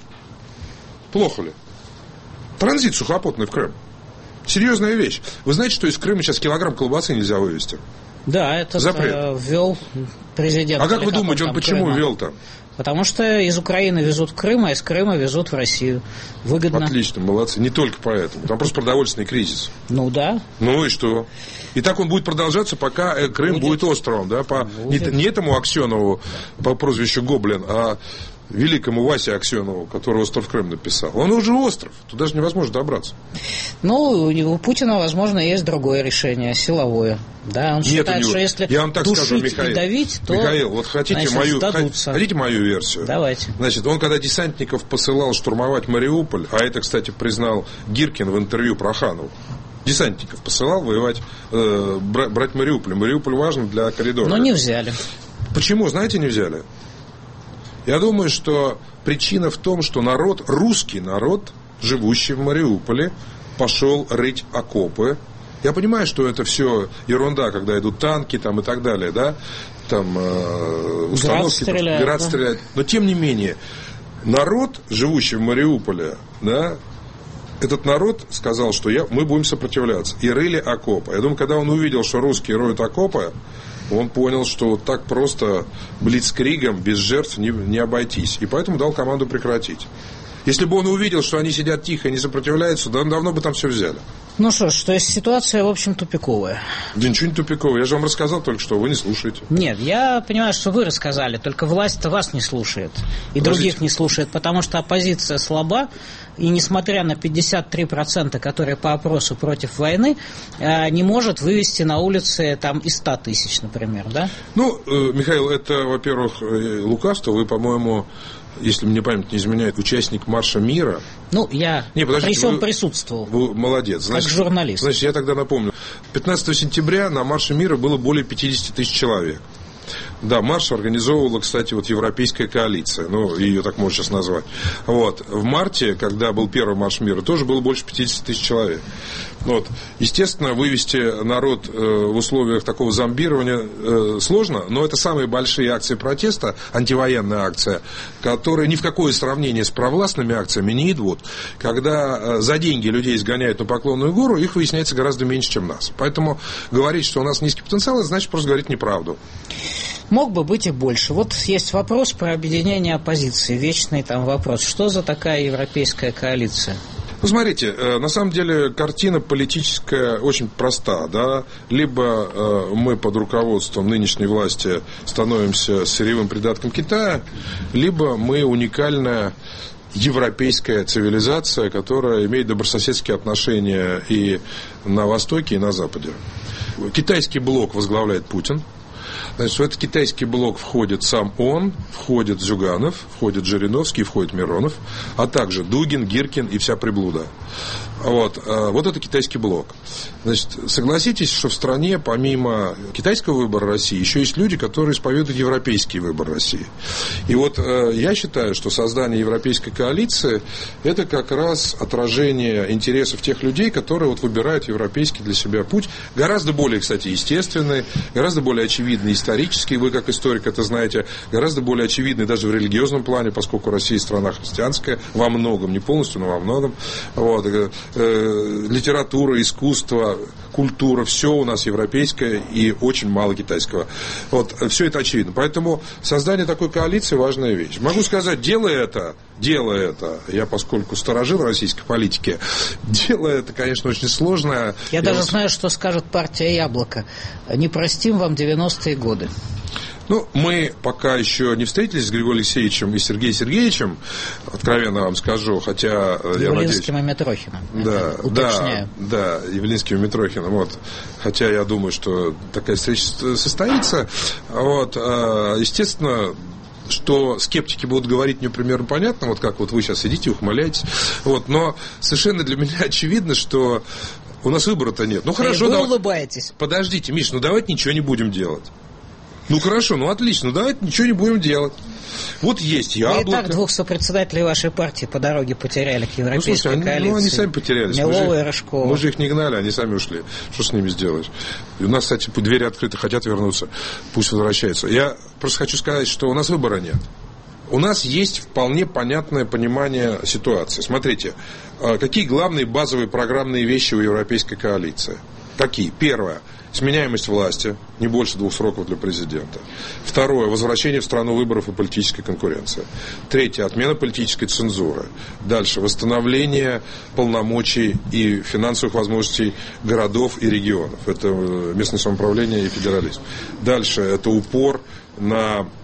Плохо ли? Транзит сухопутный в Крым. Серьезная вещь. Вы знаете, что из Крыма сейчас килограмм колбасы нельзя вывезти? Да, это ввел президент. А как вы думаете, он почему ввел там? Потому что из Украины везут в Крым, а из Крыма везут в Россию. Выгодно. Отлично, молодцы. Не только поэтому. Там просто продовольственный кризис. Ну да. Ну и что? И так он будет продолжаться, пока Крым будет, будет островом. Да? По... Не, не этому Аксенову по прозвищу Гоблин, а великому Васе Аксенову, который «Остров Крым» написал. Он уже остров. Туда же невозможно добраться. Ну, у Путина, возможно, есть другое решение, силовое. Да, он Нет, считает, что если я вам так душить скажу, Михаил, и давить, то Михаил, вот хотите, значит, мою, сдадутся. хотите мою версию? Давайте. Значит, он когда десантников посылал штурмовать Мариуполь, а это, кстати, признал Гиркин в интервью Проханову, десантников посылал воевать, э, брать Мариуполь. Мариуполь важен для коридора. Но не взяли. Почему, знаете, не взяли? Я думаю, что причина в том, что народ, русский народ, живущий в Мариуполе, пошел рыть окопы. Я понимаю, что это все ерунда, когда идут танки там, и так далее, да, там э, установки, град стреляет, град да? стреляет. Но тем не менее, народ, живущий в Мариуполе, да, этот народ сказал, что я, мы будем сопротивляться. И рыли окопы. Я думаю, когда он увидел, что русские роют окопы, он понял, что вот так просто блицкригом, без жертв не, не обойтись. И поэтому дал команду прекратить. Если бы он увидел, что они сидят тихо и не сопротивляются, да, давно бы там все взяли. Ну что ж, то есть ситуация, в общем, тупиковая. Да ничего не тупиковая. Я же вам рассказал только что, вы не слушаете. Нет, я понимаю, что вы рассказали, только власть-то вас не слушает. И Подождите. других не слушает, потому что оппозиция слаба. И несмотря на пятьдесят три процента, которые по опросу против войны, не может вывести на улицы там и сто тысяч, например, да? Ну, Михаил, это, во-первых, лукавство. Вы, по-моему, если мне память не изменяет, участник Марша мира. Ну, я не, при всем вы, присутствовал. Вы молодец. Значит, как журналист. Значит, я тогда напомню. пятнадцатого сентября на Марше мира было более пятьдесят тысяч человек. Да, марш организовывала, кстати, вот Европейская коалиция, ну, ее так можно сейчас назвать. Вот. В марте, когда был первый марш мира, тоже было больше пятьдесят тысяч человек. Вот. Естественно, вывести народ э, в условиях такого зомбирования э, сложно, но это самые большие акции протеста, антивоенная акция, которые ни в какое сравнение с провластными акциями не идут. Когда э, за деньги людей изгоняют на Поклонную гору, их выясняется гораздо меньше, чем нас. Поэтому говорить, что у нас низкий потенциал, это значит просто говорить неправду. Мог бы быть и больше. Вот есть вопрос про объединение оппозиции. Вечный там вопрос. Что за такая европейская коалиция? Ну, смотрите, на самом деле картина политическая очень проста, да. Либо мы под руководством нынешней власти становимся сырьевым придатком Китая, либо мы уникальная европейская цивилизация, которая имеет добрососедские отношения и на Востоке, и на Западе. Китайский блок возглавляет Путин. Значит, в этот китайский блок входит сам он, входит Зюганов, входит Жириновский, входит Миронов, а также Дугин, Гиркин и вся приблуда. Вот, вот это китайский блок. Значит, согласитесь, что в стране помимо китайского выбора России еще есть люди, которые исповедуют европейский выбор России. И вот я считаю, что создание европейской коалиции это как раз отражение интересов тех людей, которые вот выбирают европейский для себя путь, гораздо более, кстати, естественный, гораздо более очевидный исторический, вы как историк это знаете, гораздо более очевидный даже в религиозном плане, поскольку Россия страна христианская, во многом, не полностью, но во многом. Вот. Э, литература, искусство, культура, все у нас европейское и очень мало китайского. Вот, все это очевидно. Поэтому создание такой коалиции важная вещь. Могу сказать, делая это, делая это, я поскольку сторожил российской политики, делая это, конечно, очень сложно. Я, я даже вас... знаю, что скажет партия «Яблоко». Не простим вам девяностые годы. Ну, мы пока еще не встретились с Григорием Алексеевичем и Сергеем Сергеевичем, откровенно вам скажу, хотя я надеюсь... Явлинским и Митрохиным. Да, уточняю. Да, да, Явлинским и Митрохиным, вот. Хотя я думаю, что такая встреча состоится. Вот, естественно, что скептики будут говорить мне примерно понятно, вот как вот вы сейчас сидите, ухмыляетесь, вот, но совершенно для меня очевидно, что у нас выбора-то нет. Ну, хорошо, и вы да... улыбаетесь. Подождите, Миш, ну давайте ничего не будем делать. Ну хорошо, ну отлично, ну давайте ничего не будем делать. Вот есть яблоко. Вы и так двух сопредседателей вашей партии по дороге потеряли к европейской ну, слушайте, коалиции. Ну, они сами потерялись. Милова и Рожкова. Мы же их не гнали, они сами ушли. Что с ними сделаешь? И у нас, кстати, двери открыты, хотят вернуться, пусть возвращаются. Я просто хочу сказать, что у нас выбора нет. У нас есть вполне понятное понимание ситуации. Смотрите, какие главные базовые программные вещи у европейской коалиции? Какие? Первое. Сменяемость власти, не больше двух сроков для президента. Второе. Возвращение в страну выборов и политической конкуренции. Третье. Отмена политической цензуры. Дальше. Восстановление полномочий и финансовых возможностей городов и регионов. Это местное самоуправление и федерализм. Дальше. Это упор на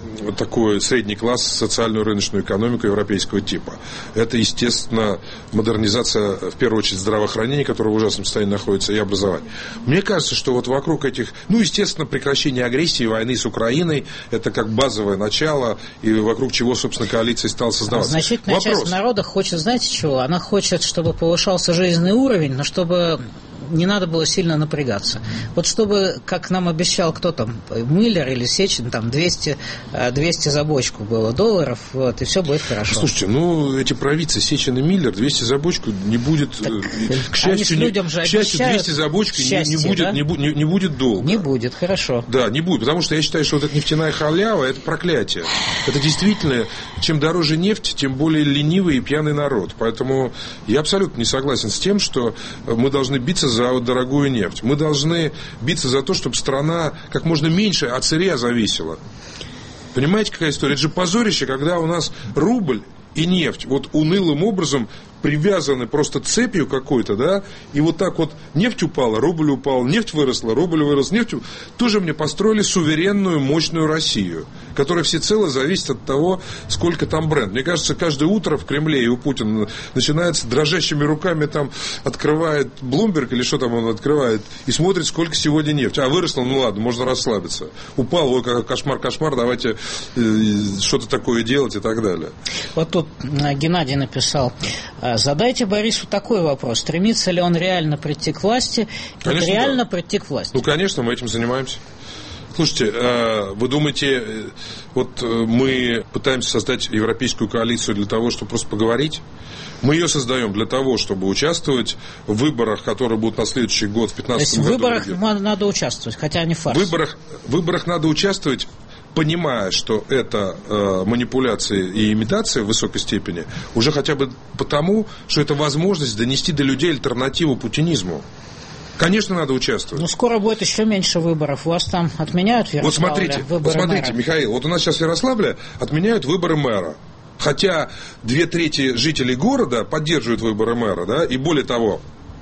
такой средний класс, социальную рыночную экономику европейского типа. Это, естественно, модернизация, в первую очередь, здравоохранения, которое в ужасном состоянии находится, и образования. Мне кажется, что вот вокруг этих, ну, естественно, прекращение агрессии, войны с Украиной, это как базовое начало, и вокруг чего, собственно, коалиция стала создаваться. Значительная Вопрос. часть народа хочет, знаете чего? Она хочет, чтобы повышался жизненный уровень, но чтобы не надо было сильно напрягаться. Вот чтобы, как нам обещал кто там, Миллер или Сечин, там двести, двести за бочку было долларов, вот, и все будет хорошо. Слушайте, ну, эти провидцы Сечин и Миллер, двести за бочку не будет, так, к счастью, не, к счастью двести за бочку счастье, не, не, будет, да? не, не, не будет долго. Не будет, хорошо. Да, не будет, потому что я считаю, что вот эта нефтяная халява, это проклятие. Это действительно, чем дороже нефть, тем более ленивый и пьяный народ. Поэтому я абсолютно не согласен с тем, что мы должны биться за вот дорогую нефть. Мы должны биться за то, чтобы страна как можно меньше от сырья зависела. Понимаете, какая история? Это же позорище, когда у нас рубль и нефть вот унылым образом привязаны просто цепью какой-то, да, и вот так вот нефть упала, рубль упал, нефть выросла, рубль вырос, нефть тоже мне построили суверенную, мощную Россию, которая всецело зависит от того, сколько там бренд. Мне кажется, каждое утро в Кремле и у Путина начинается дрожащими руками там открывает Bloomberg или что там он открывает и смотрит, сколько сегодня нефть. А, выросла, ну ладно, можно расслабиться. Упал, ой, какой кошмар, кошмар, давайте э, что-то такое делать и так далее. Вот тут Геннадий написал: задайте Борису такой вопрос. Стремится ли он реально прийти к власти? Конечно, реально да. прийти к власти? Ну, конечно, мы этим занимаемся. Слушайте, вы думаете, вот мы пытаемся создать европейскую коалицию для того, чтобы просто поговорить? Мы ее создаем для того, чтобы участвовать в выборах, которые будут на следующий год, в пятнадцатом году. В выборах надо участвовать, хотя они фарс. В выборах, в выборах надо участвовать, понимая, что это э, манипуляции и имитации в высокой степени, уже хотя бы потому, что это возможность донести до людей альтернативу путинизму. Конечно, надо участвовать. Ну, скоро будет еще меньше выборов. У вас там отменяют в Ярославле вот смотрите, выборы вот смотрите, мэра? Михаил, вот у нас сейчас в Ярославле отменяют выборы мэра. Хотя две трети жителей города поддерживают выборы мэра, да, и более того,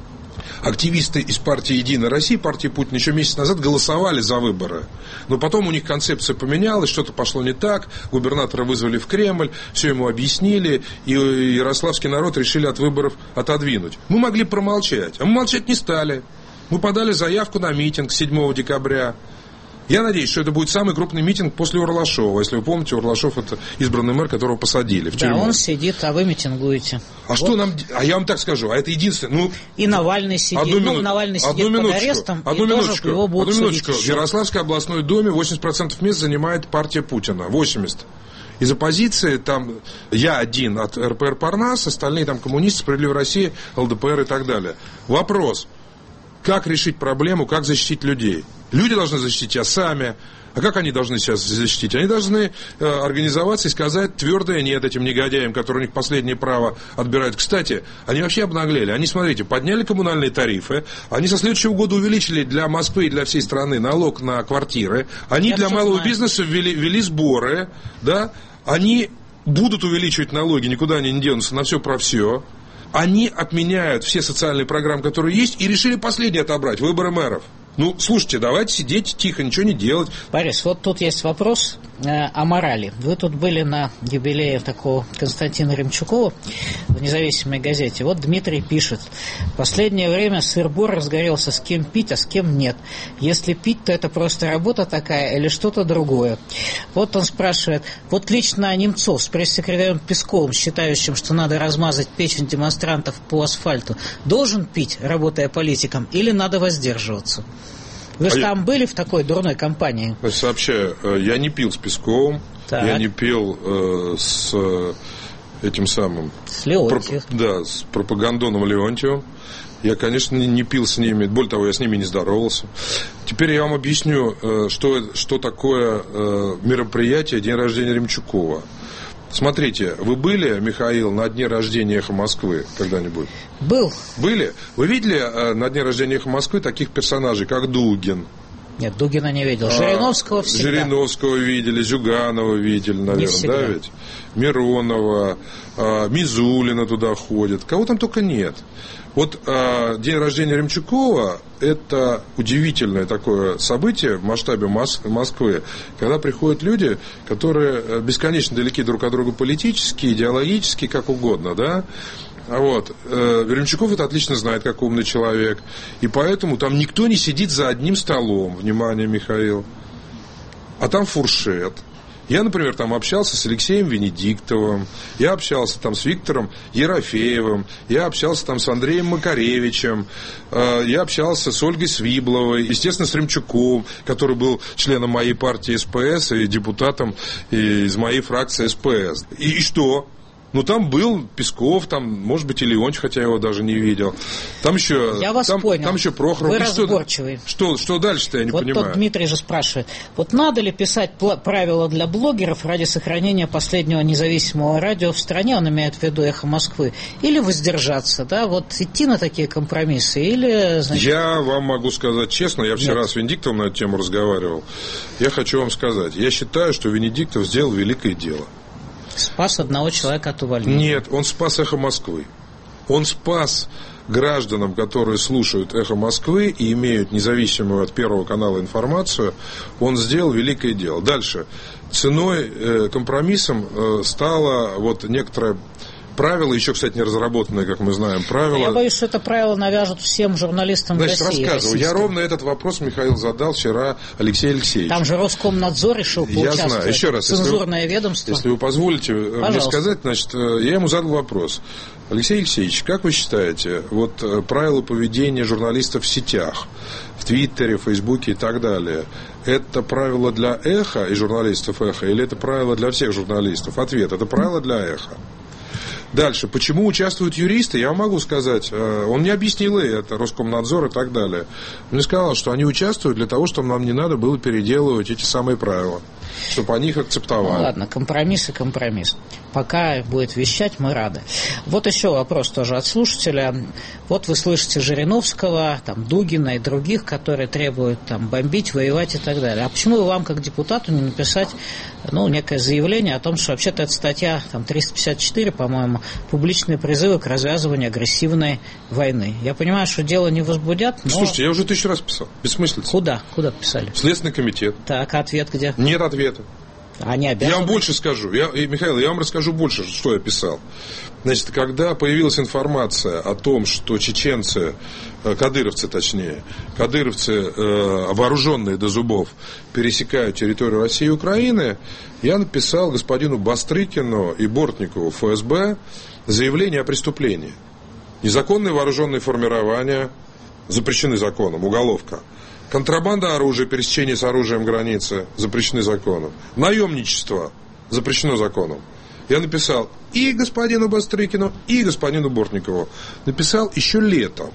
активисты из партии «Единая Россия», партии Путина, еще месяц назад голосовали за выборы. Но потом у них концепция поменялась, что-то пошло не так, губернатора вызвали в Кремль, все ему объяснили, и ярославский народ решили от выборов отодвинуть. Мы могли промолчать, а мы молчать не стали. Мы подали заявку на митинг седьмого декабря. Я надеюсь, что это будет самый крупный митинг после Урлашова. Если вы помните, Урлашов — это избранный мэр, которого посадили в тюрьму. Да, он сидит, а вы митингуете. А вот. Что нам... А я вам так скажу, а это единственное... Ну, и Навальный сидит. Одну ну, мину... Навальный сидит одну под арестом, одну и минуточку, тоже его будут одну минуточку. судить В Ярославской областной думе восемьдесят процентов мест занимает партия Путина. восемьдесят процентов. Из оппозиции там я один от эр пэ эр Парнас, остальные там коммунисты, Справедливая Россия, эл дэ пэ эр и так далее. Вопрос. Как решить проблему, как защитить людей? Люди должны защитить себя сами. А как они должны сейчас защитить? Они должны э, организоваться и сказать твердое нет этим негодяям, которые у них последнее право отбирают. Кстати, они вообще обнаглели. Они, смотрите, подняли коммунальные тарифы. Они со следующего года увеличили для Москвы и для всей страны налог на квартиры. Они Я для малого знаю. бизнеса ввели, ввели сборы. Да? Они будут увеличивать налоги, никуда они не денутся, на все про все. Они отменяют все социальные программы, которые есть, и решили последнее отобрать, выборы мэров. Ну, слушайте, давайте сидеть тихо, ничего не делать. Борис, вот тут есть вопрос э, о морали. Вы тут были на юбилее такого Константина Ремчукова в «Независимой газете». Вот Дмитрий пишет: в последнее время сыр-бор разгорелся, с кем пить, а с кем нет. Если пить, то это просто работа такая или что-то другое. Вот он спрашивает: вот лично Немцов с пресс-секретарем Песковым, считающим, что надо размазать печень демонстрантов по асфальту, должен пить, работая политиком, или надо воздерживаться? Вы же а там я... были в такой дурной компании? Значит, сообщаю, я не пил с Песковым, так. я не пил э, с э, этим самым... С Леонтьевым. Проп... Да, с пропагандоном Леонтьевым. Я, конечно, не, не пил с ними, более того, я с ними не здоровался. Теперь я вам объясню, э, что, что такое э, мероприятие «День рождения Ремчукова». Смотрите, вы были, Михаил, на дне рождения «Эхо Москвы» когда-нибудь? Был. Были? Вы видели э, на дне рождения «Эхо Москвы» таких персонажей, как Дугин, Нет, Дугина не видел. Жириновского всегда. Жириновского видели, Зюганова видели, наверное, да ведь? Миронова, Мизулина туда ходит. Кого там только нет. Вот э, день рождения Ремчукова – это удивительное такое событие в масштабе Мос- Москвы, когда приходят люди, которые бесконечно далеки друг от друга политически, идеологически, как угодно, да. Вот. Э, Ремчуков это отлично знает, как умный человек, и поэтому там никто не сидит за одним столом, внимание, Михаил, а там фуршет. Я, например, там общался с Алексеем Венедиктовым, я общался там с Виктором Ерофеевым, я общался там с Андреем Макаревичем, я общался с Ольгой Свибловой, естественно, с Ремчуковым, который был членом моей партии СПС и депутатом из моей фракции СПС. И, и что? Ну, там был Песков, там, может быть, и Леонтьев, хотя я его даже не видел. Там еще, я вас там, понял. Там еще Прохоров. Вы разборчивый. Что, что дальше-то, я не вот понимаю. Вот Дмитрий же спрашивает, вот надо ли писать правила для блогеров ради сохранения последнего независимого радио в стране, он имеет в виду «Эхо Москвы», или воздержаться, да, вот идти на такие компромиссы, или... Значит... Я вам могу сказать честно, я вчера Нет. с Венедиктовым на эту тему разговаривал, я хочу вам сказать, я считаю, что Венедиктов сделал великое дело. Спас одного человека от увольнения. Нет, он спас «Эхо Москвы». Он спас гражданам, которые слушают «Эхо Москвы» и имеют независимую от Первого канала информацию, он сделал великое дело. Дальше. Ценой, э, компромиссом э, стало вот некоторое правило, еще, кстати, не разработанное, как мы знаем, правило... Я боюсь, что это правило навяжут всем журналистам Значит, в России. Рассказываю. Я ровно этот вопрос, Михаил, задал вчера Алексею Алексеевичу. Там же Роскомнадзор решил поучаствовать. Я знаю. Еще раз. Цензурное если, ведомство. Если вы позволите Пожалуйста. мне сказать, значит, я ему задал вопрос. Алексей Алексеевич, как вы считаете, вот правила поведения журналистов в сетях, в Твиттере, в Фейсбуке и так далее, это правило для «Эхо» и журналистов «Эхо» или это правило для всех журналистов? Ответ – это правило для «Эхо». Дальше. Почему участвуют юристы, я вам могу сказать. Он не объяснил и это, Роскомнадзор и так далее. Он мне сказал, что они участвуют для того, чтобы нам не надо было переделывать эти самые правила. Чтобы они их акцептовали. Ну, ладно, компромисс и компромисс. Пока будет вещать, мы рады. Вот еще вопрос тоже от слушателя. Вот вы слышите Жириновского, там, Дугина и других, которые требуют там, бомбить, воевать и так далее. А почему вам, как депутату, не написать ну, некое заявление о том, что вообще-то эта статья там, триста пятьдесят четыре, по-моему, публичные призывы к развязыванию агрессивной войны. Я понимаю, что дело не возбудят, но... Слушайте, я уже тысячу раз писал. Бессмыслица. Куда? Куда писали? Следственный комитет. Так, ответ где? Нет ответа. Они обязаны... Я вам больше скажу. Я, Михаил, я вам расскажу больше, что я писал. Значит, когда появилась информация о том, что чеченцы, кадыровцы точнее, кадыровцы, э, вооруженные до зубов, пересекают территорию России и Украины, я написал господину Бастрыкину и Бортникову эф эс бэ заявление о преступлении. Незаконные вооруженные формирования запрещены законом, уголовка. Контрабанда оружия, пересечение с оружием границы запрещены законом. Наемничество запрещено законом. Я написал и господину Бастрыкину, и господину Бортникову. Написал еще летом.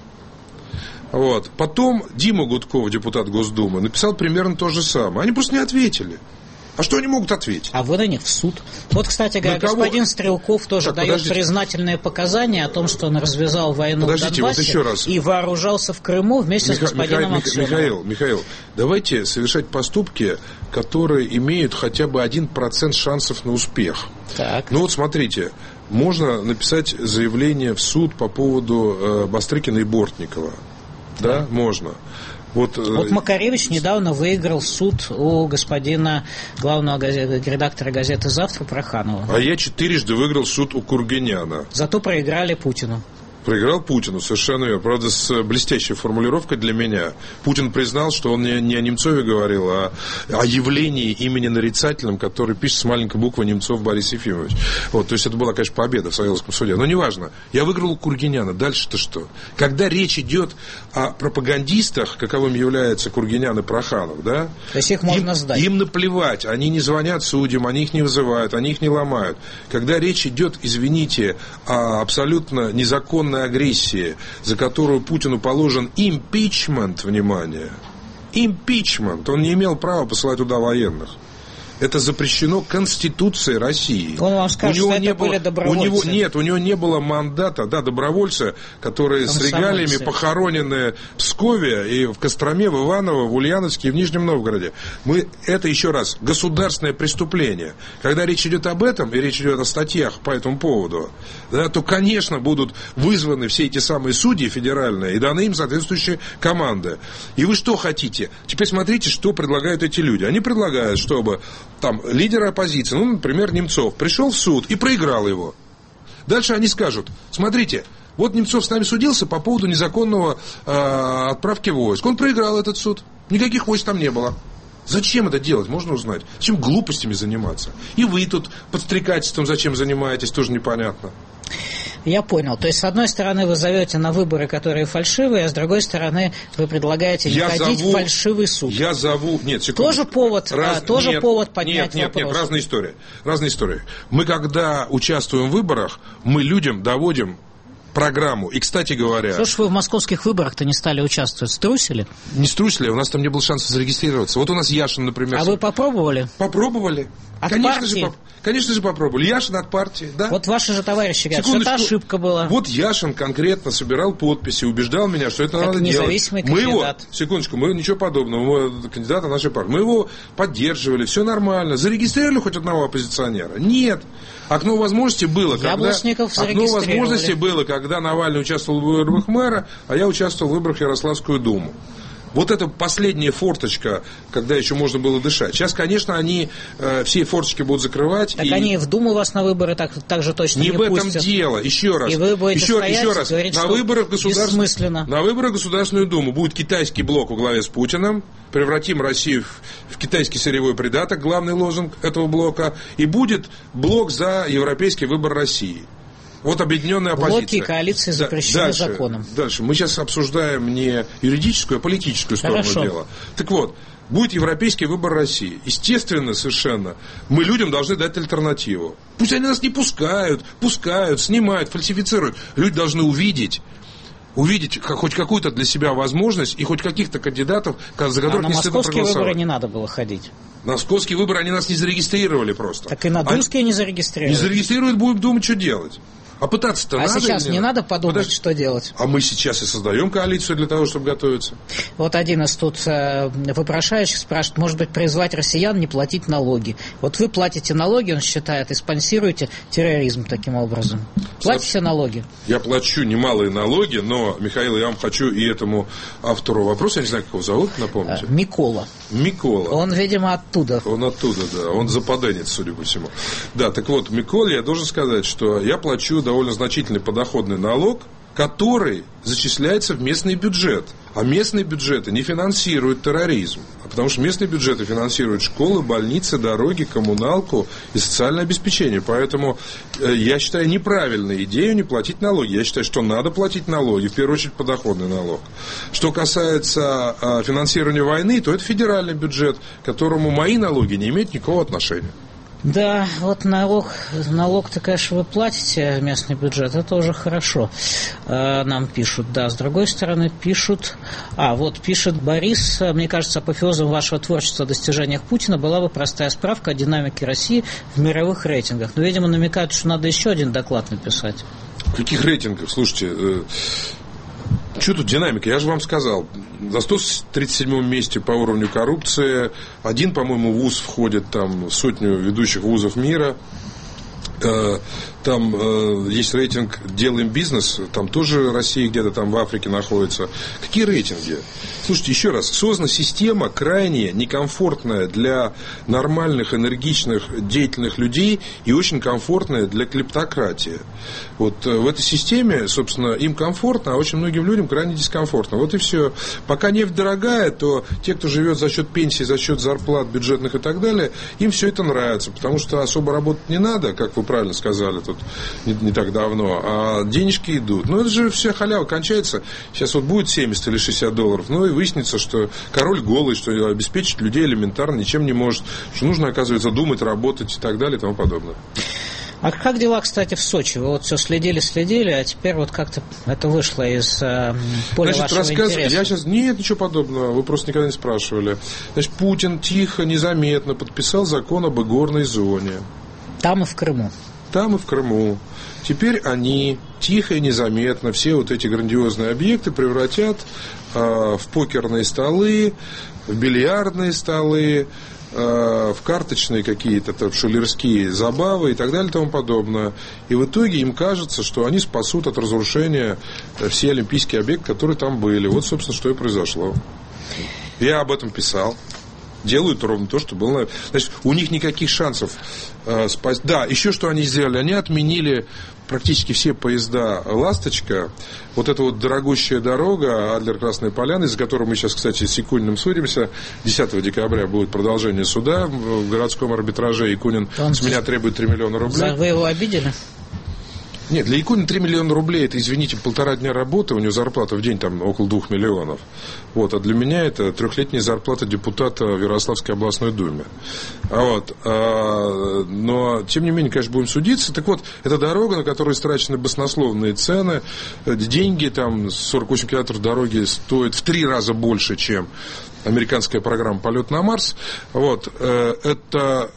Вот. Потом Дима Гудков, депутат Госдумы, написал примерно то же самое. Они просто не ответили. А что они могут ответить? А вы на них в суд. Вот, кстати говоря, господин Стрелков тоже так, дает подождите. признательные показания о том, что он развязал войну подождите, в Донбассе вот еще раз. И вооружался в Крыму вместе Миха- с господином Миха- Аксеновым. Михаил, Михаил, давайте совершать поступки, которые имеют хотя бы один процент шансов на успех. Так. Ну вот смотрите, можно написать заявление в суд по поводу э, Бастрыкина и Бортникова. Да, да? Можно. Вот, вот Макаревич недавно выиграл суд у господина главного газеты, редактора газеты «Завтра» Проханова. А я четырежды выиграл суд у Курганяна. Зато проиграли Путину. Проиграл Путину, совершенно верно. Правда, с блестящей формулировкой для меня. Путин признал, что он не, не о Немцове говорил, а о явлении имени нарицательном, который пишет с маленькой буквы Немцов Борис Ефимович. Вот, то есть это была, конечно, победа в Савеловском суде. Но неважно. Я выиграл у Курганяна. Дальше-то что? Когда речь идет о пропагандистах, каковым являются Курганян и Проханов, да? То есть их можно им, сдать. Им наплевать. Они не звонят судьям, они их не вызывают, они их не ломают. Когда речь идет, извините, о абсолютно незаконной агрессии, за которую Путину положен импичмент, внимание, импичмент, он не имел права посылать туда военных. Это запрещено Конституцией России. Он вам скажет, у него что не это было, были добровольцы. У него, нет, у него не было мандата, да, добровольцы, которые с регалиями похоронены в Пскове и в Костроме, в Иваново, в Ульяновске и в Нижнем Новгороде. Мы, это еще раз государственное преступление. Когда речь идет об этом, и речь идет о статьях по этому поводу, да, то, конечно, будут вызваны все эти самые судьи федеральные и даны им соответствующие команды. И вы что хотите? Теперь смотрите, что предлагают эти люди. Они предлагают, чтобы там лидер оппозиции, ну, например, Немцов, пришел в суд и проиграл его. Дальше они скажут: смотрите, вот Немцов с нами судился по поводу незаконного э, отправки войск. Он проиграл этот суд. Никаких войск там не было. Зачем это делать, можно узнать? Зачем глупостями заниматься? И вы тут подстрекательством зачем занимаетесь, тоже непонятно. Я понял. То есть, с одной стороны, вы зовете на выборы, которые фальшивые, а с другой стороны, вы предлагаете не я ходить зову, в фальшивый суд. Я зову... Нет, секунду. Тоже повод, Раз, а, тоже нет, повод поднять нет, вопрос. Нет, нет, разные истории. Разные истории. Мы, когда участвуем в выборах, мы людям доводим программу. И, кстати говоря... Что ж вы в московских выборах-то не стали участвовать? Струсили? Не струсили, у нас там не было шанса зарегистрироваться. Вот у нас Яшин, например... А вы попробовали? Попробовали. От конечно партии? же, конечно же, попробовали. Яшин от партии, да. Вот ваши же товарищи говорят, что это ошибка была. Вот Яшин конкретно собирал подписи, убеждал меня, что это как надо независимый делать. Мы кандидат. его, секундочку, мы ничего подобного, мы кандидата нашей партии. Мы его поддерживали, все нормально. Зарегистрировали хоть одного оппозиционера? Нет. Окно возможности было, когда... Окно возможности было, когда Навальный участвовал в выборах мэра, а я участвовал в выборах в Ярославскую Думу. Вот это последняя форточка, когда еще можно было дышать. Сейчас, конечно, они э, все форточки будут закрывать. Так и... они в Думу вас на выборы так, так же точно не, не пустят. Не в этом дело. Еще раз. И вы будете еще, стоять еще раз. Говорить, на выборах государств... На выборах Государственную Думу будет китайский блок во главе с Путиным. Превратим Россию в, в китайский сырьевой придаток, главный лозунг этого блока. И будет блок за европейский выбор России. Вот объединенная оппозиция. Блоки и коалиции запрещены дальше, законом. Дальше. Мы сейчас обсуждаем не юридическую, а политическую сторону Хорошо. дела. Так вот, будет европейский выбор России. Естественно, совершенно, мы людям должны дать альтернативу. Пусть они нас не пускают, пускают, снимают, фальсифицируют. Люди должны увидеть, увидеть хоть какую-то для себя возможность и хоть каких-то кандидатов, за которых а не стыдно проголосовать. На московские выборы не надо было ходить. На московские выборы они нас не зарегистрировали просто. Так и на думские они не зарегистрировали. Не зарегистрируют, будем думать, что делать. А пытаться-то а надо. А сейчас не, не надо подумать, Подожди. Что делать. А мы сейчас и создаем коалицию для того, чтобы готовиться. Вот один из тут э, вопрошающих спрашивает, может быть, призвать россиян не платить налоги. Вот вы платите налоги, он считает, и спонсируете терроризм таким образом. Платите налоги? Я плачу немалые налоги, но, Михаил, я вам хочу и этому автору вопроса, я не знаю, как его зовут, напомните. Микола. Микола. Он, видимо, оттуда. Он оттуда, да. Он западенец, судя по всему. Да, так вот, Миколе я должен сказать, что я плачу довольно значительный подоходный налог, который зачисляется в местный бюджет. А местные бюджеты не финансируют терроризм. Потому что местные бюджеты финансируют школы, больницы, дороги, коммуналку и социальное обеспечение. Поэтому я считаю неправильной идею не платить налоги. Я считаю, что надо платить налоги, в первую очередь подоходный налог. Что касается финансирования войны, то это федеральный бюджет, к которому мои налоги не имеют никакого отношения. Да, вот налог, налог-то, конечно, вы платите, местный бюджет, это уже хорошо, э, нам пишут, да, с другой стороны пишут, а, вот пишет Борис, мне кажется, апофеозом вашего творчества о достижениях Путина была бы простая справка о динамике России в мировых рейтингах, но, видимо, намекают, что надо еще один доклад написать. В каких рейтингах? Слушайте, э, что тут динамика? Я же вам сказал, за сто тридцать седьмом месте по уровню коррупции, один, по-моему, вуз входит там, в сотню ведущих вузов мира. Там э, есть рейтинг «Делаем бизнес», там тоже Россия где-то там в Африке находится. Какие рейтинги? Слушайте, еще раз, создана система крайне некомфортная для нормальных, энергичных, деятельных людей и очень комфортная для клептократии. Вот в этой системе, собственно, им комфортно, а очень многим людям крайне дискомфортно. Вот и все. Пока нефть дорогая, то те, кто живет за счет пенсии, за счет зарплат бюджетных и так далее, им все это нравится, потому что особо работать не надо, как вы правильно сказали тут не, не так давно, а денежки идут. Ну, это же вся халява кончается. Сейчас вот будет семьдесят или шестьдесят долларов, ну и выяснится, что король голый, что обеспечить людей элементарно ничем не может, что нужно, оказывается, думать, работать и так далее и тому подобное. А как дела, кстати, в Сочи? Вы вот все следили-следили, а теперь вот как-то это вышло из э, поля Значит, вашего рассказ... интереса. Я сейчас... Нет, ничего подобного, вы просто никогда не спрашивали. Значит, Путин тихо, незаметно подписал закон об игорной зоне. Там и в Крыму. Там и в Крыму. Теперь они тихо и незаметно все вот эти грандиозные объекты превратят э, в покерные столы, в бильярдные столы, э, в карточные какие-то там шулерские забавы и так далее и тому подобное. И в итоге им кажется, что они спасут от разрушения все олимпийские объекты, которые там были. Вот, собственно, что и произошло. Я об этом писал. Делают ровно то, что было. Значит, у них никаких шансов э, спасть. Да, еще что они сделали. Они отменили практически все поезда «Ласточка». Вот эта вот дорогущая дорога Адлер-Красная Поляна, из-за которой мы сейчас, кстати, с Якуниным судимся. десятого декабря будет продолжение суда в городском арбитраже. Якунин Он с меня требует три миллиона рублей. Вы его обидели? Нет, для Якунина три миллиона рублей, это, извините, полтора дня работы, у него зарплата в день там около двух миллионов. Вот, а для меня это трехлетняя зарплата депутата в Ярославской областной думе. А вот, а, но, тем не менее, конечно, будем судиться. Так вот, это дорога, на которой страчены баснословные цены, деньги, там, сорок восемь километров дороги стоят в три раза больше, чем американская программа «Полет на Марс». Вот, э, это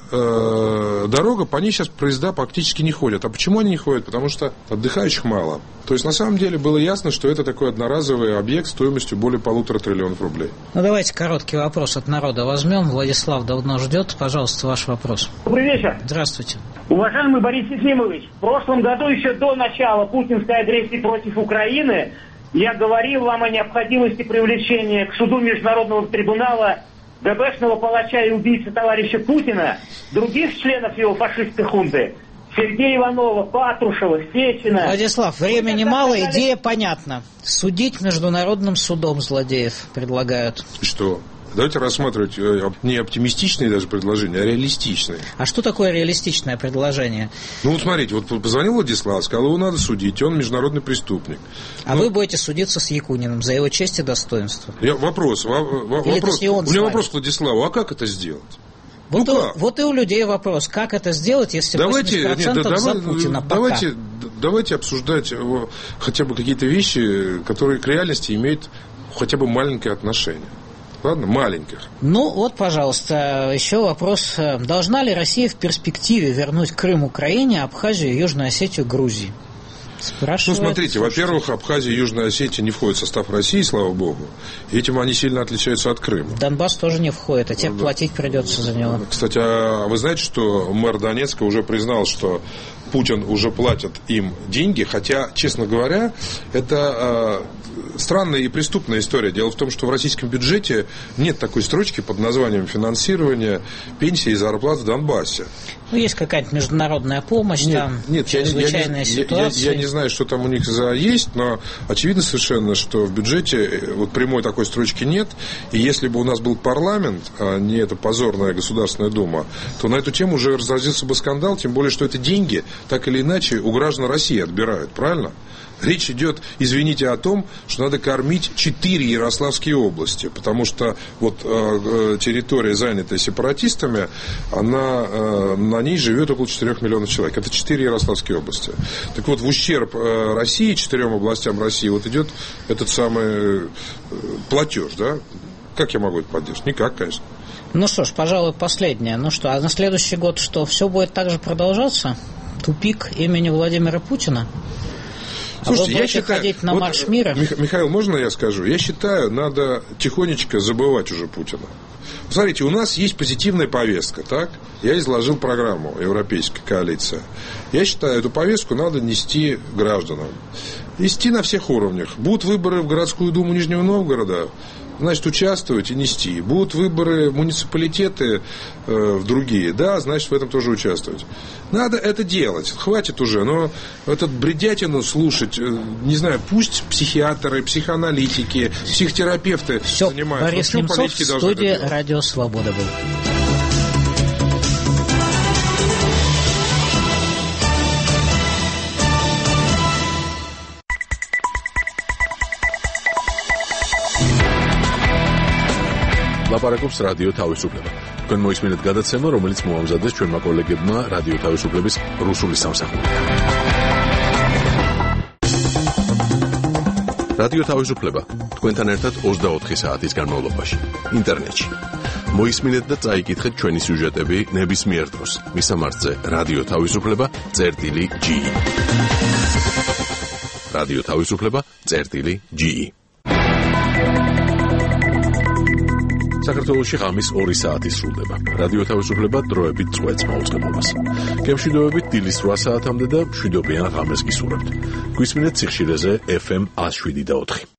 э, дорога, по ней сейчас поезда практически не ходят. А почему они не ходят? Потому что отдыхающих мало. То есть, на самом деле, было ясно, что это такой одноразовый объект стоимостью более полутора триллионов рублей. Ну, давайте короткий вопрос от народа возьмем. Владислав давно ждет. Пожалуйста, ваш вопрос. Добрый вечер. Здравствуйте. Уважаемый Борис Ефимович, в прошлом году, еще до начала путинской агрессии против Украины, я говорил вам о необходимости привлечения к суду Международного трибунала ГБшного палача и убийцы товарища Путина, других членов его фашистской хунты, Сергея Иванова, Патрушева, Сечина. Владислав, времени мало, идея понятна. Судить международным судом злодеев предлагают. Что? Давайте рассматривать не оптимистичные даже предложения, а реалистичные. А что такое реалистичное предложение? Ну, вот смотрите, вот позвонил Владислав, сказал, его надо судить, он международный преступник. А ну, вы будете судиться с Якуниным за его честь и достоинство? Я, вопрос, во, вопрос. У меня вопрос к Владиславу, а как это сделать? Вот, ну и, как? вот и у людей вопрос, как это сделать, если давайте, восемьдесят процентов нет, да, за Путина пока? Давайте, давайте обсуждать хотя бы какие-то вещи, которые к реальности имеют хотя бы маленькое отношение. Ладно, маленьких. Ну, вот, пожалуйста, еще вопрос. Должна ли Россия в перспективе вернуть Крым Украине, Абхазию, Южную Осетию Грузии? Спрашивает, ну, смотрите, слушайте. Во-первых, Абхазия и Южная Осетия не входят в состав России, слава богу. И этим они сильно отличаются от Крыма. Донбасс тоже не входит, а тебе да. платить придется за него. Кстати, а вы знаете, что мэр Донецка уже признал, что Путин уже платит им деньги, хотя, честно говоря, это э, странная и преступная история. Дело в том, что в российском бюджете нет такой строчки под названием «Финансирование пенсии и зарплат в Донбассе». Ну, есть какая-то международная помощь, нет, там, нет, чрезвычайная я, ситуация. Я, я, я не знаю, что там у них за есть, но очевидно совершенно, что в бюджете вот прямой такой строчки нет. И если бы у нас был парламент, а не эта позорная Государственная Дума, то на эту тему уже разразился бы скандал, тем более, что это деньги так или иначе у граждан России отбирают, правильно? Речь идет, извините, о том, что надо кормить четыре Ярославские области, потому что вот э, территория, занятая сепаратистами, она, э, на ней живет около четырёх миллионов человек. Это четыре Ярославские области. Так вот, в ущерб э, России, четырем областям России, вот идет этот самый э, платеж, да? Как я могу это поддержать? Никак, конечно. Ну что ж, пожалуй, последнее. Ну что, а на следующий год что, все будет так же продолжаться? Тупик имени Владимира Путина? Слушайте, а я считаю, ходить на вот, марш мира? Михаил, можно я скажу? Я считаю, надо тихонечко забывать уже Путина. Смотрите, у нас есть позитивная повестка, так? Я изложил программу Европейской коалиции. Я считаю, эту повестку надо нести гражданам. Нести на всех уровнях. Будут выборы в городскую думу Нижнего Новгорода, значит, участвовать и нести. Будут выборы в муниципалитеты э, в другие, да, значит, в этом тоже участвовать. Надо это делать, хватит уже, но этот бредятину слушать, э, не знаю, пусть психиатры, психоаналитики, психотерапевты все, занимаются. Борис Немцов, в студии «Радио Свобода» был. ლაპარაკობს რადიო თავისუფლება. თქვენ მოისმინეთ გადაცემა, რომელიც მოამზადეს ჩვენმა კოლეგებმა რადიო თავისუფლების რუსული სამსახური. რადიო თავისუფლება თქვენთან ერთად ოცდაოთხი საათის განმავლობაში ინტერნეტში. მოისმინეთ და წაიკითხეთ ჩვენი სიუჟეტები ნებისმიერ დროს. მისამართზე რადიო თავისუფლება წერტილი ჯი ი. რადიო თავისუფლება წერტილი ჯი ი. საქართველოში ღამის ორი საათი სრულდება. რადიო თავისუფლება დროებით წვეთს მაუწყებლობას. გემშვიდობებით დილის რვა საათამდე და მშვიდობიან ღამეს გისურვებთ. გვისმინეთ სიხშირეზე ეფ ემ one oh seven point four.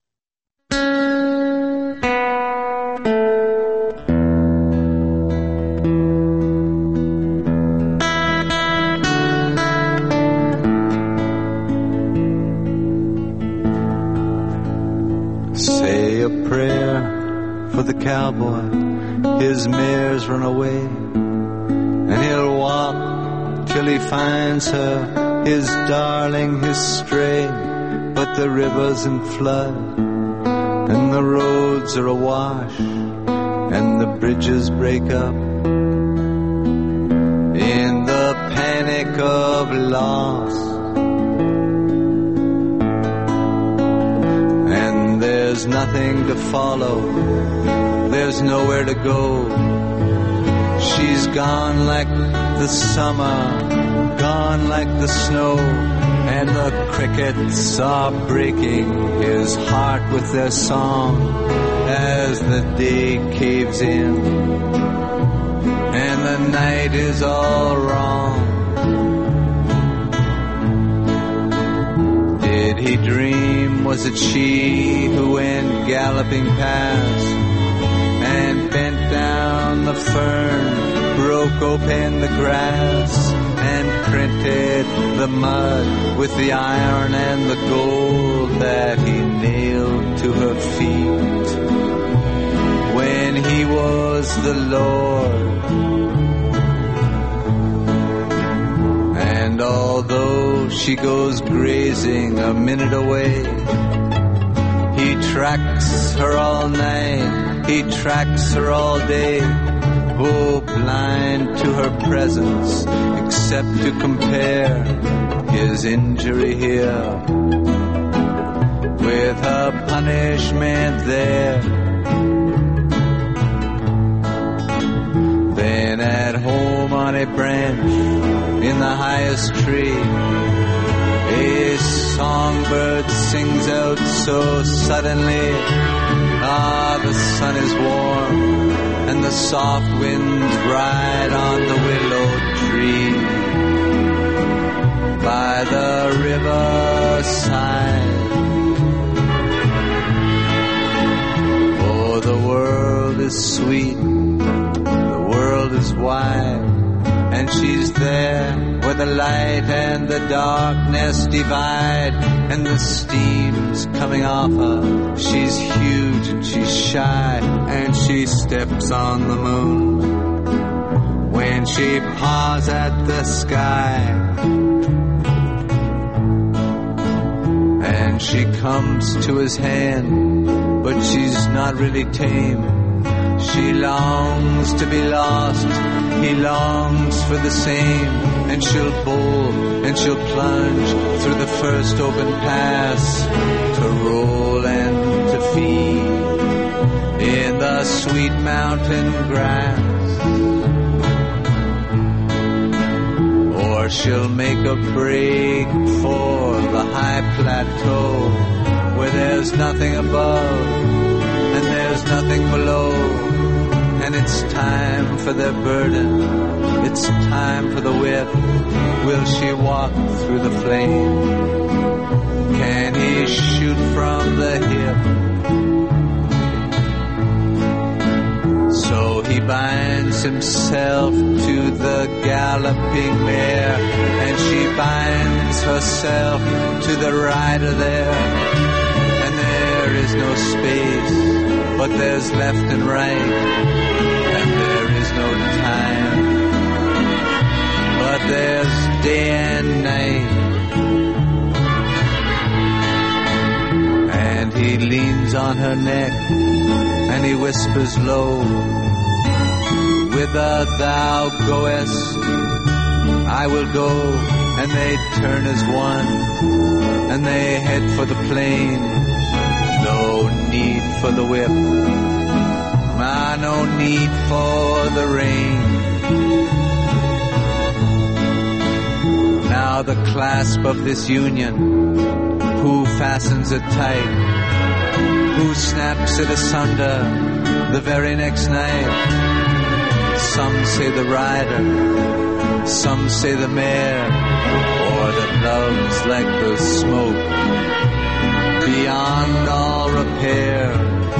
Say a prayer for the cowboy, his mares run away, and he'll walk till he finds her, his darling, his stray. But the river's in flood, and the roads are awash, and the bridges break up. In the panic of loss, and there's nothing to follow, there's nowhere to go. She's gone like the summer, gone like the snow, and the crickets are breaking his heart with their song as the day caves in and the night is all wrong. Did he dream, was it she who went galloping past and bent down the fern, broke open the grass, and printed the mud with the iron and the gold that he nailed to her feet when he was the Lord? And although she goes grazing a minute away, he tracks her all night, he tracks her all day. Oh, blind to her presence, except to compare his injury here with her punishment there. Then at home on a branch in the highest tree, a songbird sings out so suddenly. Ah, the sun is warm and the soft winds ride on the willow tree by the riverside. Oh, the world is sweet, the world is wide, and she's there where the light and the darkness divide, and the steam's coming off her. She's huge and she's shy, and she steps on the moon when she paws at the sky. And she comes to his hand, but she's not really tame. She longs to be lost, he longs for the same. And she'll bowl and she'll plunge through the first open pass, to roll and to feed in the sweet mountain grass. Or she'll make a break for the high plateau where there's nothing above and there's nothing below. And it's time for their burden, it's time for the whip. Will she walk through the flame? Can he shoot from the hip? So he binds himself to the galloping mare, and she binds herself to the rider there. And there is no space, but there's left and right, and there is no time, but there's day and night. And he leans on her neck and he whispers low, whither thou goest, I will go, and they turn as one, and they head for the plain. No need for the whip, ah, no need for the rain. Now the clasp of this union, who fastens it tight, who snaps it asunder the very next night? Some say the rider, some say the mare, or that love's like the smoke beyond all repair.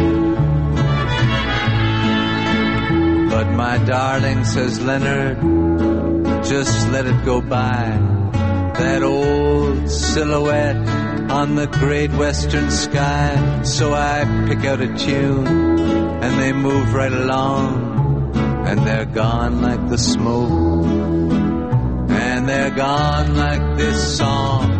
But my darling, says Leonard, just let it go by. That old silhouette on the great western sky. So I pick out a tune, and they move right along, and they're gone like the smoke, and they're gone like this song.